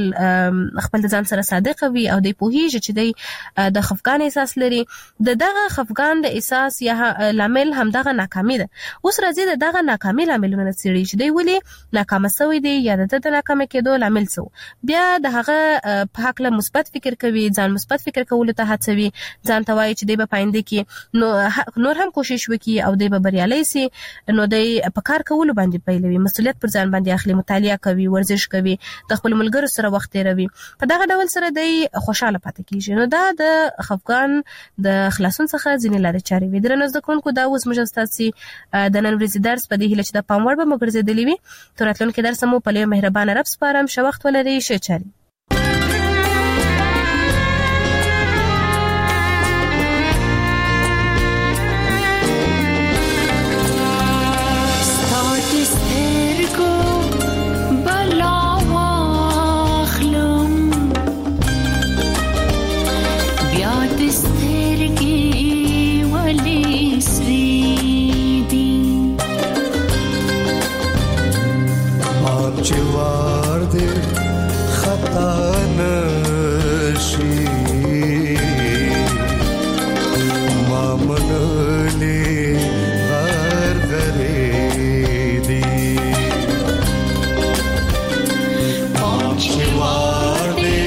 د ځان سره صادق وي او دی پوهیږي چې دی د خفګان احساس لري. دغه خفګان د احساس یا لامل هم دغه ناکامي ده. اوس راځي دغه ناکامي لاملونه څېړي چې دی ولې ناکام شوی دی یا د ناکام کېدو لامل څه، بیا د هغه په حق له مثبت فکر کوي، ځان مثبت فکر کولو ته هڅوي، ځان ته وایي چې دی په پاینده کې نور هم کوشش وکړي او دی به بریالی شي، نو دی کار کولو باندې پیلوي، مسؤلیت پر ځان باندې اخلي، مطالعه کوي، ورزش کوي، د خپل ملګرو سره وخت تیروي، په دغه ډول سره دی خوشاله پاتې کیږي. نو دا د خفګان د خلاصون څخه ځینې لارې چارې وي. درنو زده کوونکو، دا اوس موږ ستاسو د نن ورځې درس په دې هیله چې د پام وړ به مو ګرځېدلی وي. تر راتلونکي درس مو په لوی مهربانه رب سپارم. ښه وخت ولرئ، ښه چارې. جوار دے خطا نشی مامن لے غر غرے دی جوار دے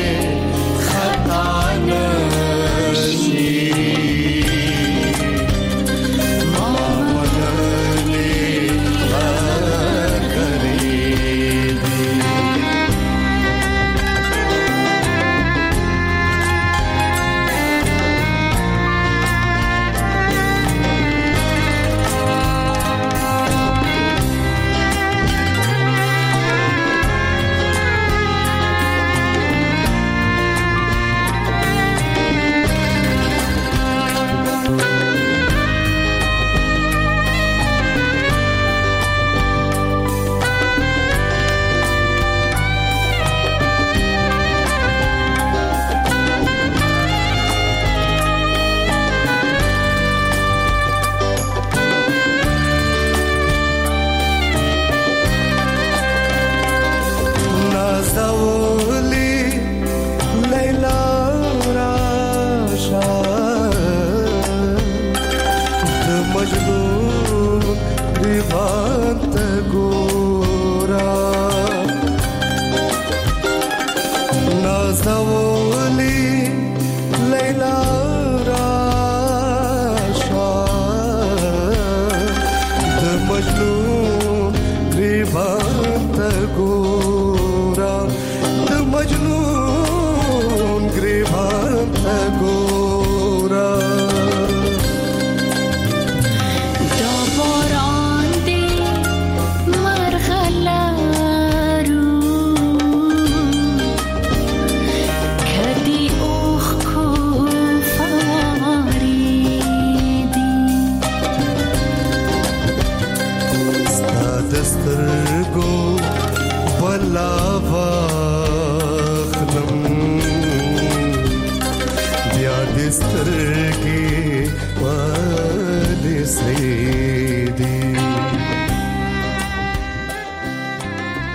خطا نشی ګورا د مجنون